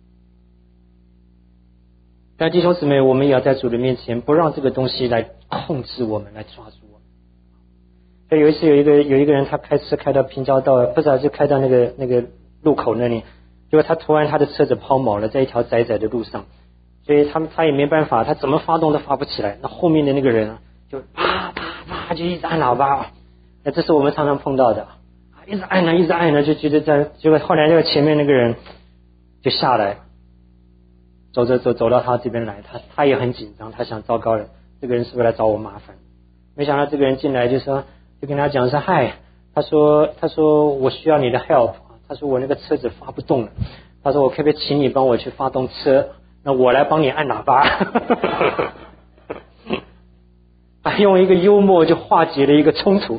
但弟兄姊妹，我们也要在主的面前，不让这个东西来控制我们，来抓住我们。所以有一次有一个有一个人，他开车开到平交道，不知道就开到那个那个路口那里，结果他突然他的车子抛锚了，在一条窄窄的路上，所以他们他也没办法，他怎么发动都发不起来。那后面的那个人啊，就啪啪啪就一直按喇叭，那这是我们常常碰到的。一直按呢，一直按呢，就觉得在，结果后来那个前面那个人就下来，走着走走到他这边来，他他也很紧张，他想糟糕了，这个人是不是来找我麻烦？没想到这个人进来就说，就跟他讲说嗨，他说他说我需要你的 help， 他说我那个车子发不动了，他说我可不可以请你帮我去发动车，那我来帮你按喇叭。他用一个幽默就化解了一个冲突。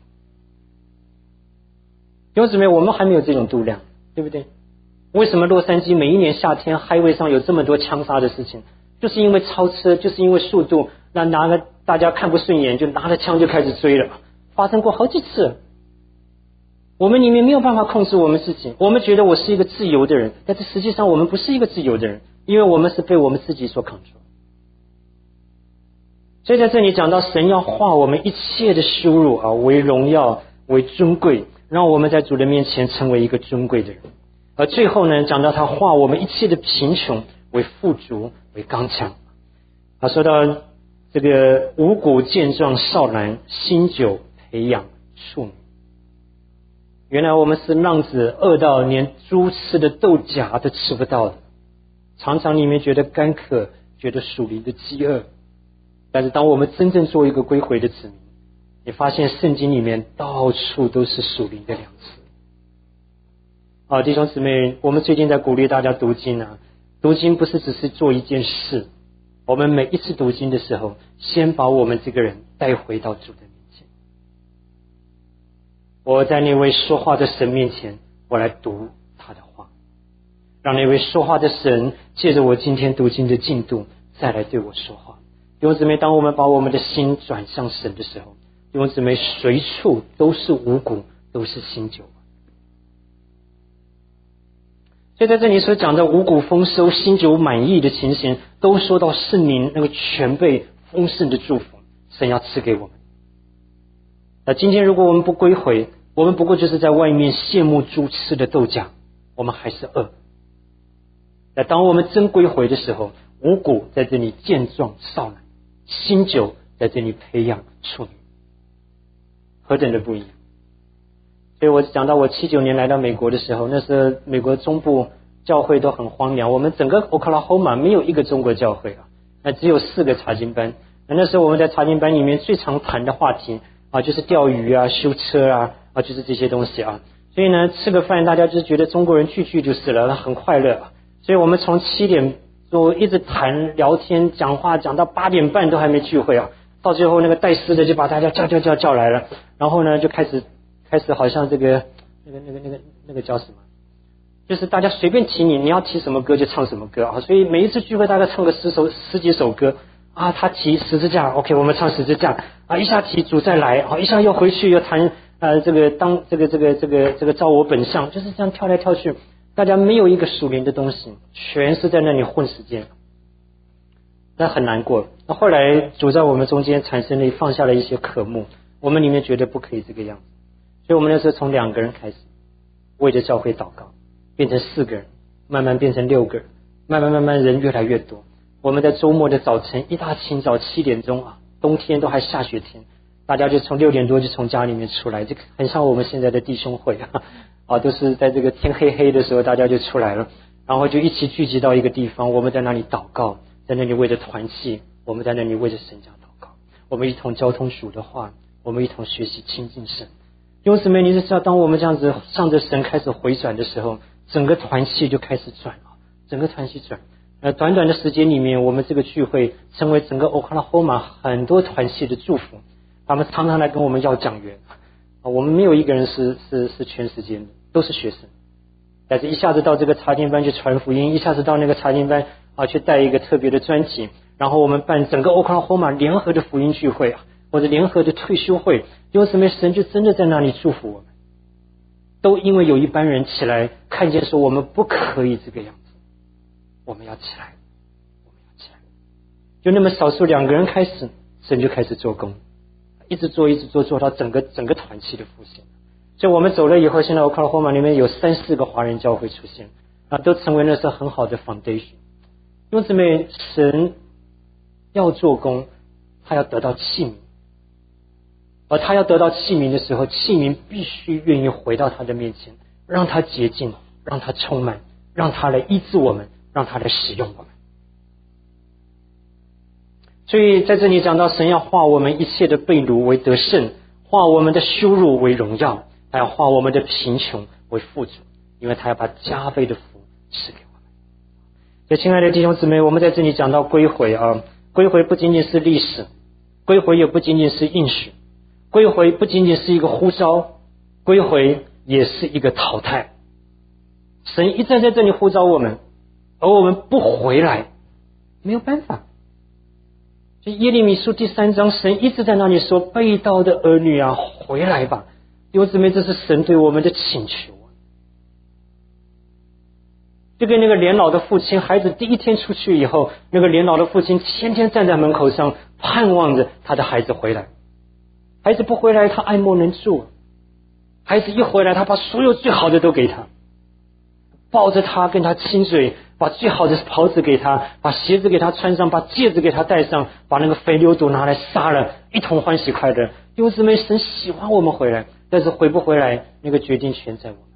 弟兄姊妹，我们还没有这种度量，对不对？为什么洛杉矶每一年夏天 highway 上有这么多枪杀的事情？就是因为超车，就是因为速度，那拿了大家看不顺眼，就拿了枪就开始追了，发生过好几次。我们里面没有办法控制我们自己，我们觉得我是一个自由的人，但是实际上我们不是一个自由的人，因为我们是被我们自己所 control。所以在这里讲到神要化我们一切的羞辱啊为荣耀为尊贵，让我们在主的面前成为一个尊贵的人。而最后呢，讲到他化我们一切的贫穷为富足为刚强。他说到这个五谷健壮少男，新酒培养处女。原来我们是浪子，饿到连猪吃的豆荚都吃不到的，常常里面觉得干渴，觉得属灵的饥饿。但是当我们真正做一个归回的子民，你发现圣经里面到处都是属灵的粮食。啊，弟兄姊妹，我们最近在鼓励大家读经啊，读经不是只是做一件事，我们每一次读经的时候，先把我们这个人带回到主的面前。我在那位说话的神面前，我来读他的话，让那位说话的神借着我今天读经的进度再来对我说话。弟兄姊妹，当我们把我们的心转向神的时候，弟兄姊妹，随处都是五谷，都是新酒。所以在这里所讲的五谷丰收、新酒满溢的情形，都说到圣灵那个全备丰盛的祝福，神要赐给我们。那今天如果我们不归回，我们不过就是在外面羡慕猪吃的豆荚，我们还是饿。那当我们真归回的时候，五谷在这里健壮少男，新酒在这里培养处女，何等的不一样。所以我讲到我七九年来到美国的时候，那时候美国中部教会都很荒凉，我们整个 Oklahoma 没有一个中国教会啊，那只有四个查经班。那时候我们在查经班里面最常谈的话题啊，就是钓鱼啊、修车啊，啊就是这些东西啊。所以呢，吃个饭大家就觉得中国人聚聚就是了，很快乐。所以我们从七点就一直谈聊天讲话，讲到八点半都还没聚会啊。到最后那个带诗的就把大家叫叫叫叫来了，然后呢就开始开始好像这个那个那个那个那个叫什么，就是大家随便提你，你要提什么歌就唱什么歌啊。所以每一次聚会大概唱个十首十几首歌啊，他提十字架 ，OK 我们唱十字架啊，一下提主再来啊，一下又回去又谈呃这个当这个这个这个这个照我本相，就是这样跳来跳去，大家没有一个属灵的东西，全是在那里混时间。那很难过。那后来主在我们中间产生了放下了一些渴慕，我们里面觉得不可以这个样子，所以我们那时候从两个人开始为着教会祷告，变成四个人，慢慢变成六个人，慢慢慢慢人越来越多。 我们在周末的早晨一大清早七点钟啊，冬天都还下雪天，大家就从六点多就从家里面出来，这个很像我们现在的弟兄会啊，啊，都是在这个天黑黑的时候大家就出来了，然后就一起聚集到一个地方，我们在那里祷告，在那里为着团契，我们在那里为着神家祷告，我们一同交通主的话，我们一同学习亲近神。弟兄姊妹，你就知道，当我们这样子向着神开始回转的时候，整个团契就开始转了，整个团契转。呃，短短的时间里面，我们这个聚会成为整个 Oklahoma 很多团契的祝福。他们常常来跟我们要讲员，啊，我们没有一个人是是是全时间的，都是学生。但是一下子到这个查经班去传福音，一下子到那个查经班啊去带一个特别的专辑，然后我们办整个 Oklahoma 联合的福音聚会啊，或者联合的退休会，有什么神就真的在那里祝福我们。都因为有一班人起来看见说我们不可以这个样子，我们要起来，我们要起来。就那么少数两个人开始，神就开始做工，一直做一直做，做到整个整个团契的复兴。所以我们走了以后，现在 Oklahoma 里面有三四个华人教会出现啊，都成为那是很好的 foundation。因此妹，神要做工，他要得到器皿，而他要得到器皿的时候，器皿必须愿意回到他的面前，让他洁净，让他充满，让他来医治我们，让他来使用我们。所以在这里讲到神要化我们一切的被掳为得胜，化我们的羞辱为荣耀，还要化我们的贫穷为富足，因为他要把加倍的福赐给我们。所以亲爱的弟兄姊妹，我们在这里讲到归回啊，归回不仅仅是历史，归回也不仅仅是应许，归回不仅仅是一个呼召，归回也是一个淘汰。神一再在这里呼召我们，而我们不回来，没有办法。就耶利米书第三章，神一直在那里说，被盗的儿女啊，回来吧。弟兄姊妹，这是神对我们的请求。就跟那个年老的父亲，孩子第一天出去以后，那个年老的父亲天天站在门口上，盼望着他的孩子回来。孩子不回来，他爱莫能助。孩子一回来，他把所有最好的都给他，抱着他跟他亲嘴，把最好的袍子给他，把鞋子给他穿上，把戒指给他戴上，把那个肥牛犊拿来杀了，一同欢喜快乐。弟兄姊妹，神喜欢我们回来，但是回不回来，那个决定权在我们。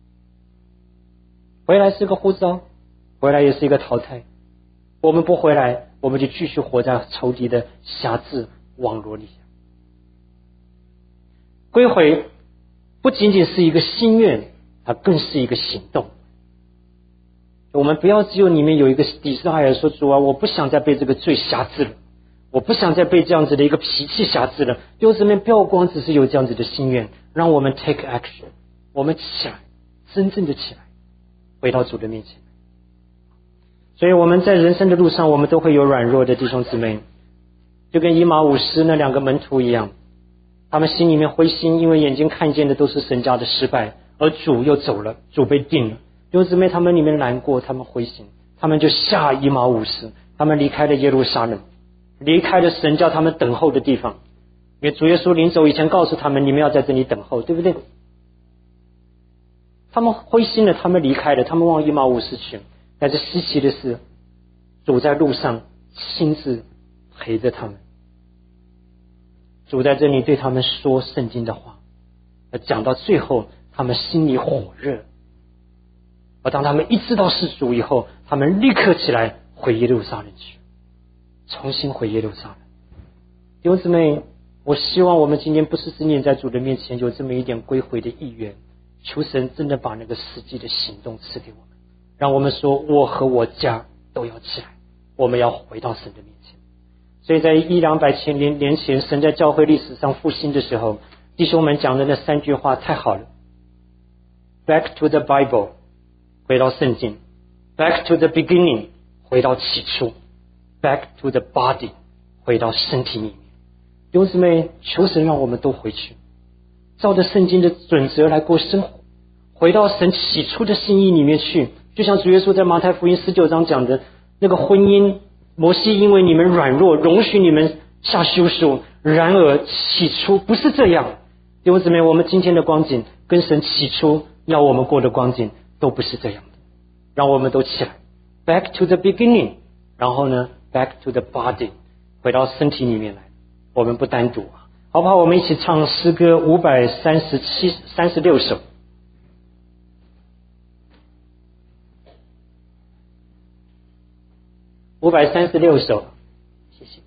回来是个呼召，回来也是一个淘汰。我们不回来，我们就继续活在仇敌的辖制网络里。归回不仅仅是一个心愿，它更是一个行动。我们不要只有里面有一个底色爱说，主啊，我不想再被这个罪辖制了，我不想再被这样子的一个脾气辖制了。弟兄们，不要光只是有这样子的心愿，让我们 take action， 我们起来，真正的起来，回到主的面前。所以我们在人生的路上，我们都会有软弱的弟兄姊妹，就跟以马忤斯那两个门徒一样，他们心里面灰心，因为眼睛看见的都是神家的失败，而主又走了，主被定了。弟兄姊妹，他们里面难过，他们灰心，他们就下以马忤斯，他们离开了耶路撒冷，离开了神叫他们等候的地方。因为主耶稣临走以前告诉他们，你们要在这里等候，对不对？他们灰心了，他们离开了，他们往以马忤斯去。但是稀奇的是，主在路上亲自陪着他们，主在这里对他们说圣经的话，讲到最后他们心里火热，而当他们一知道是主以后，他们立刻起来回耶路撒冷去，重新回耶路撒冷。弟兄姊妹，我希望我们今天不是只念在主的面前有这么一点归回的意愿，求神真的把那个实际的行动赐给我们，让我们说我和我家都要起来，我们要回到神的面前。所以在一两百千年年前，神在教会历史上复兴的时候，弟兄们讲的那三句话太好了。 Back to the Bible， 回到圣经， Back to the beginning， 回到起初， Back to the body， 回到身体里面。弟兄姊妹，求神让我们都回去，照着圣经的准则来过生活，回到神起初的心意里面去。就像主耶稣在马太福音十九章讲的，那个婚姻，摩西因为你们软弱，容许你们下休书，然而起初不是这样。弟兄姊妹，我们今天的光景跟神起初要我们过的光景都不是这样的。让我们都起来 Back to the beginning， 然后呢 back to the body， 回到身体里面来，我们不单独，好不好？我们一起唱诗歌五百三十七三十六首。五百三十六首，谢谢。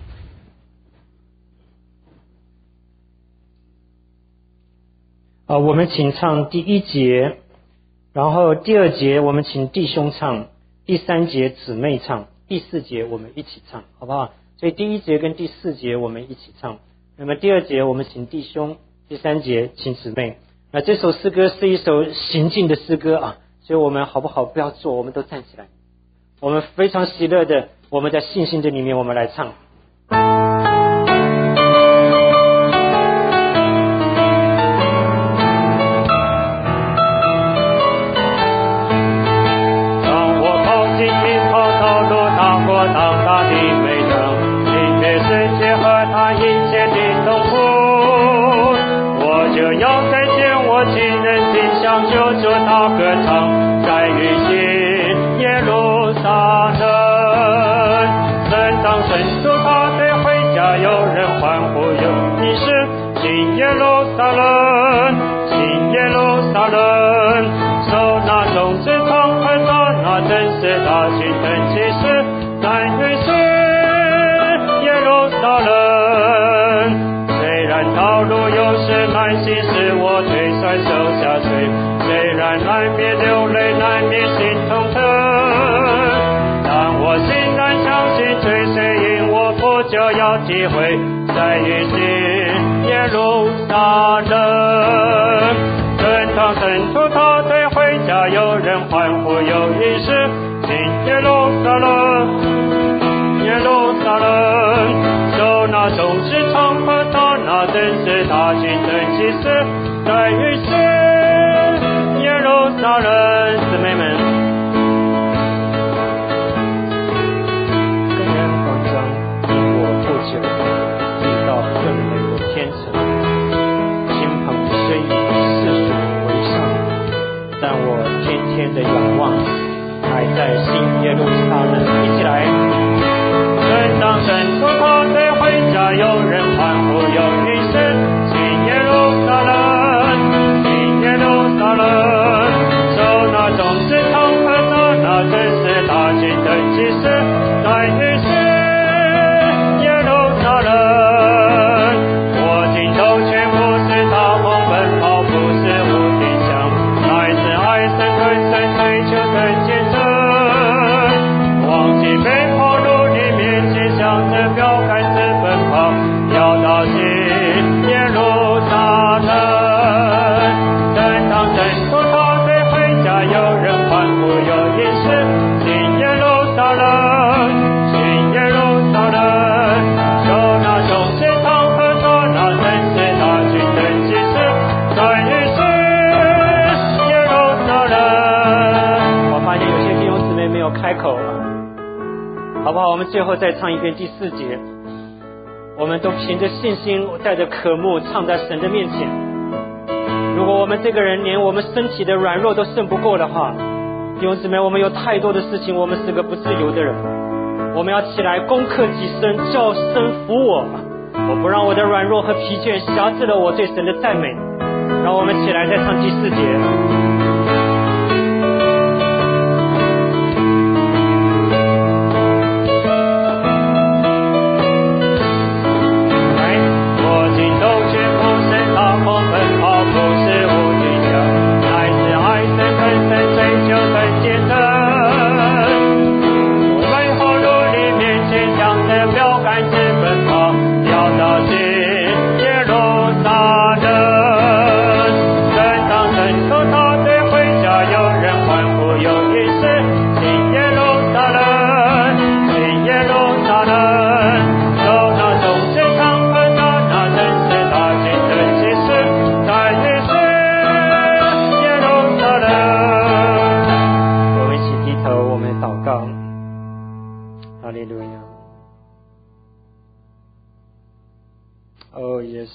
啊，我们请唱第一节，然后第二节我们请弟兄唱，第三节姊妹唱，第四节我们一起唱，好不好？所以第一节跟第四节我们一起唱，那么第二节我们请弟兄，第三节请姊妹。那这首诗歌是一首行进的诗歌啊，所以我们好不好？不要坐，我们都站起来。我们非常喜乐的，我们在信心的里面，我们来唱。 当我跑进冰跑道路，趟过当大的美城，临别世界和他一切的痛苦，我就要再见我亲人，尽享救主他歌唱，在于新耶路撒冷。当神主他对回家有人欢呼，有你是新耶路撒冷，新耶路撒冷，手拿种子长和刀，那真是大军的骑士，但于是耶路撒冷。虽然道路有时难行，使我腿酸手下垂，虽然难免流泪，难免心痛疼，但我欣然相信追随引我不就要体会，在于新耶路撒冷。正当神出他对回家有人欢呼，有一是新耶路撒冷，耶路撒冷，手拿种子长和刀，那真是大军的骑士，在于新耶路撒冷。姊妹们，天的仰望，还在新耶路撒冷，一起来。正当神出他对回家有人欢呼，有一是新耶路撒冷，新耶路撒冷，手拿种子长和刀，那真是大军的骑士，在于是耶路撒冷。我尽头全不是大风奔跑，不是无敌枪，乃是爱神吞神追求的见证，忘记被跑路里面前向着标杆子奔跑，要到新耶路撒冷。正当神出他对回家有人欢呼，有一是新耶路撒冷，新耶路撒冷，手拿种子长和刀，那真是大军的骑士，在于是耶路撒冷。 我发现有些弟兄姊妹没有开口啊，好不好？我们最后再唱一遍第四节，我们都凭着信心，带着渴慕唱在神的面前。如果我们这个人连我们身体的软弱都胜不过的话，弟兄姊妹，我们有太多的事情，我们是个不自由的人。我们要起来攻克己身，叫神服我，我不让我的软弱和疲倦辖制了我对神的赞美。让我们起来再唱第四节。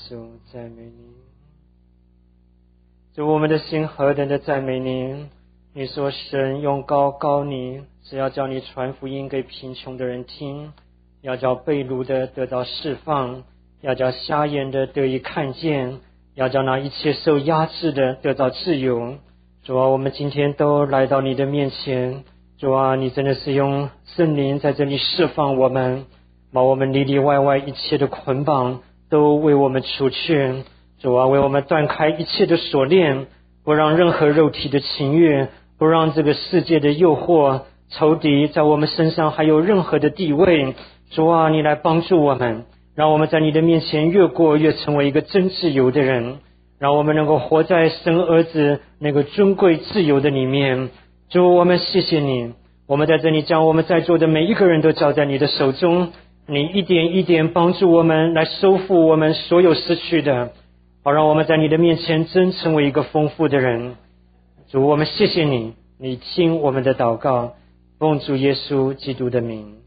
主，我们的心何等的赞美你！ 你说神用膏膏你，是要叫你传福音给贫穷的人听，要叫被掳的得到释放，要叫瞎眼的得以看见，要叫那一切受压制的得到自由。主啊，我们今天都来到你的面前，主啊，你真的是用圣灵在这里释放我们，把我们里里外外一切的捆绑都为我们除去。主啊，为我们断开一切的锁链，不让任何肉体的情欲，不让这个世界的诱惑，仇敌在我们身上还有任何的地位。主啊，你来帮助我们，让我们在你的面前越过越成为一个真自由的人，让我们能够活在神儿子那个尊贵自由的里面。主，我们谢谢你，我们在这里将我们在座的每一个人都交在你的手中，你一点一点帮助我们来收复我们所有失去的，好让我们在你的面前真成为一个丰富的人。主，我们谢谢你，你听我们的祷告，奉主耶稣基督的名。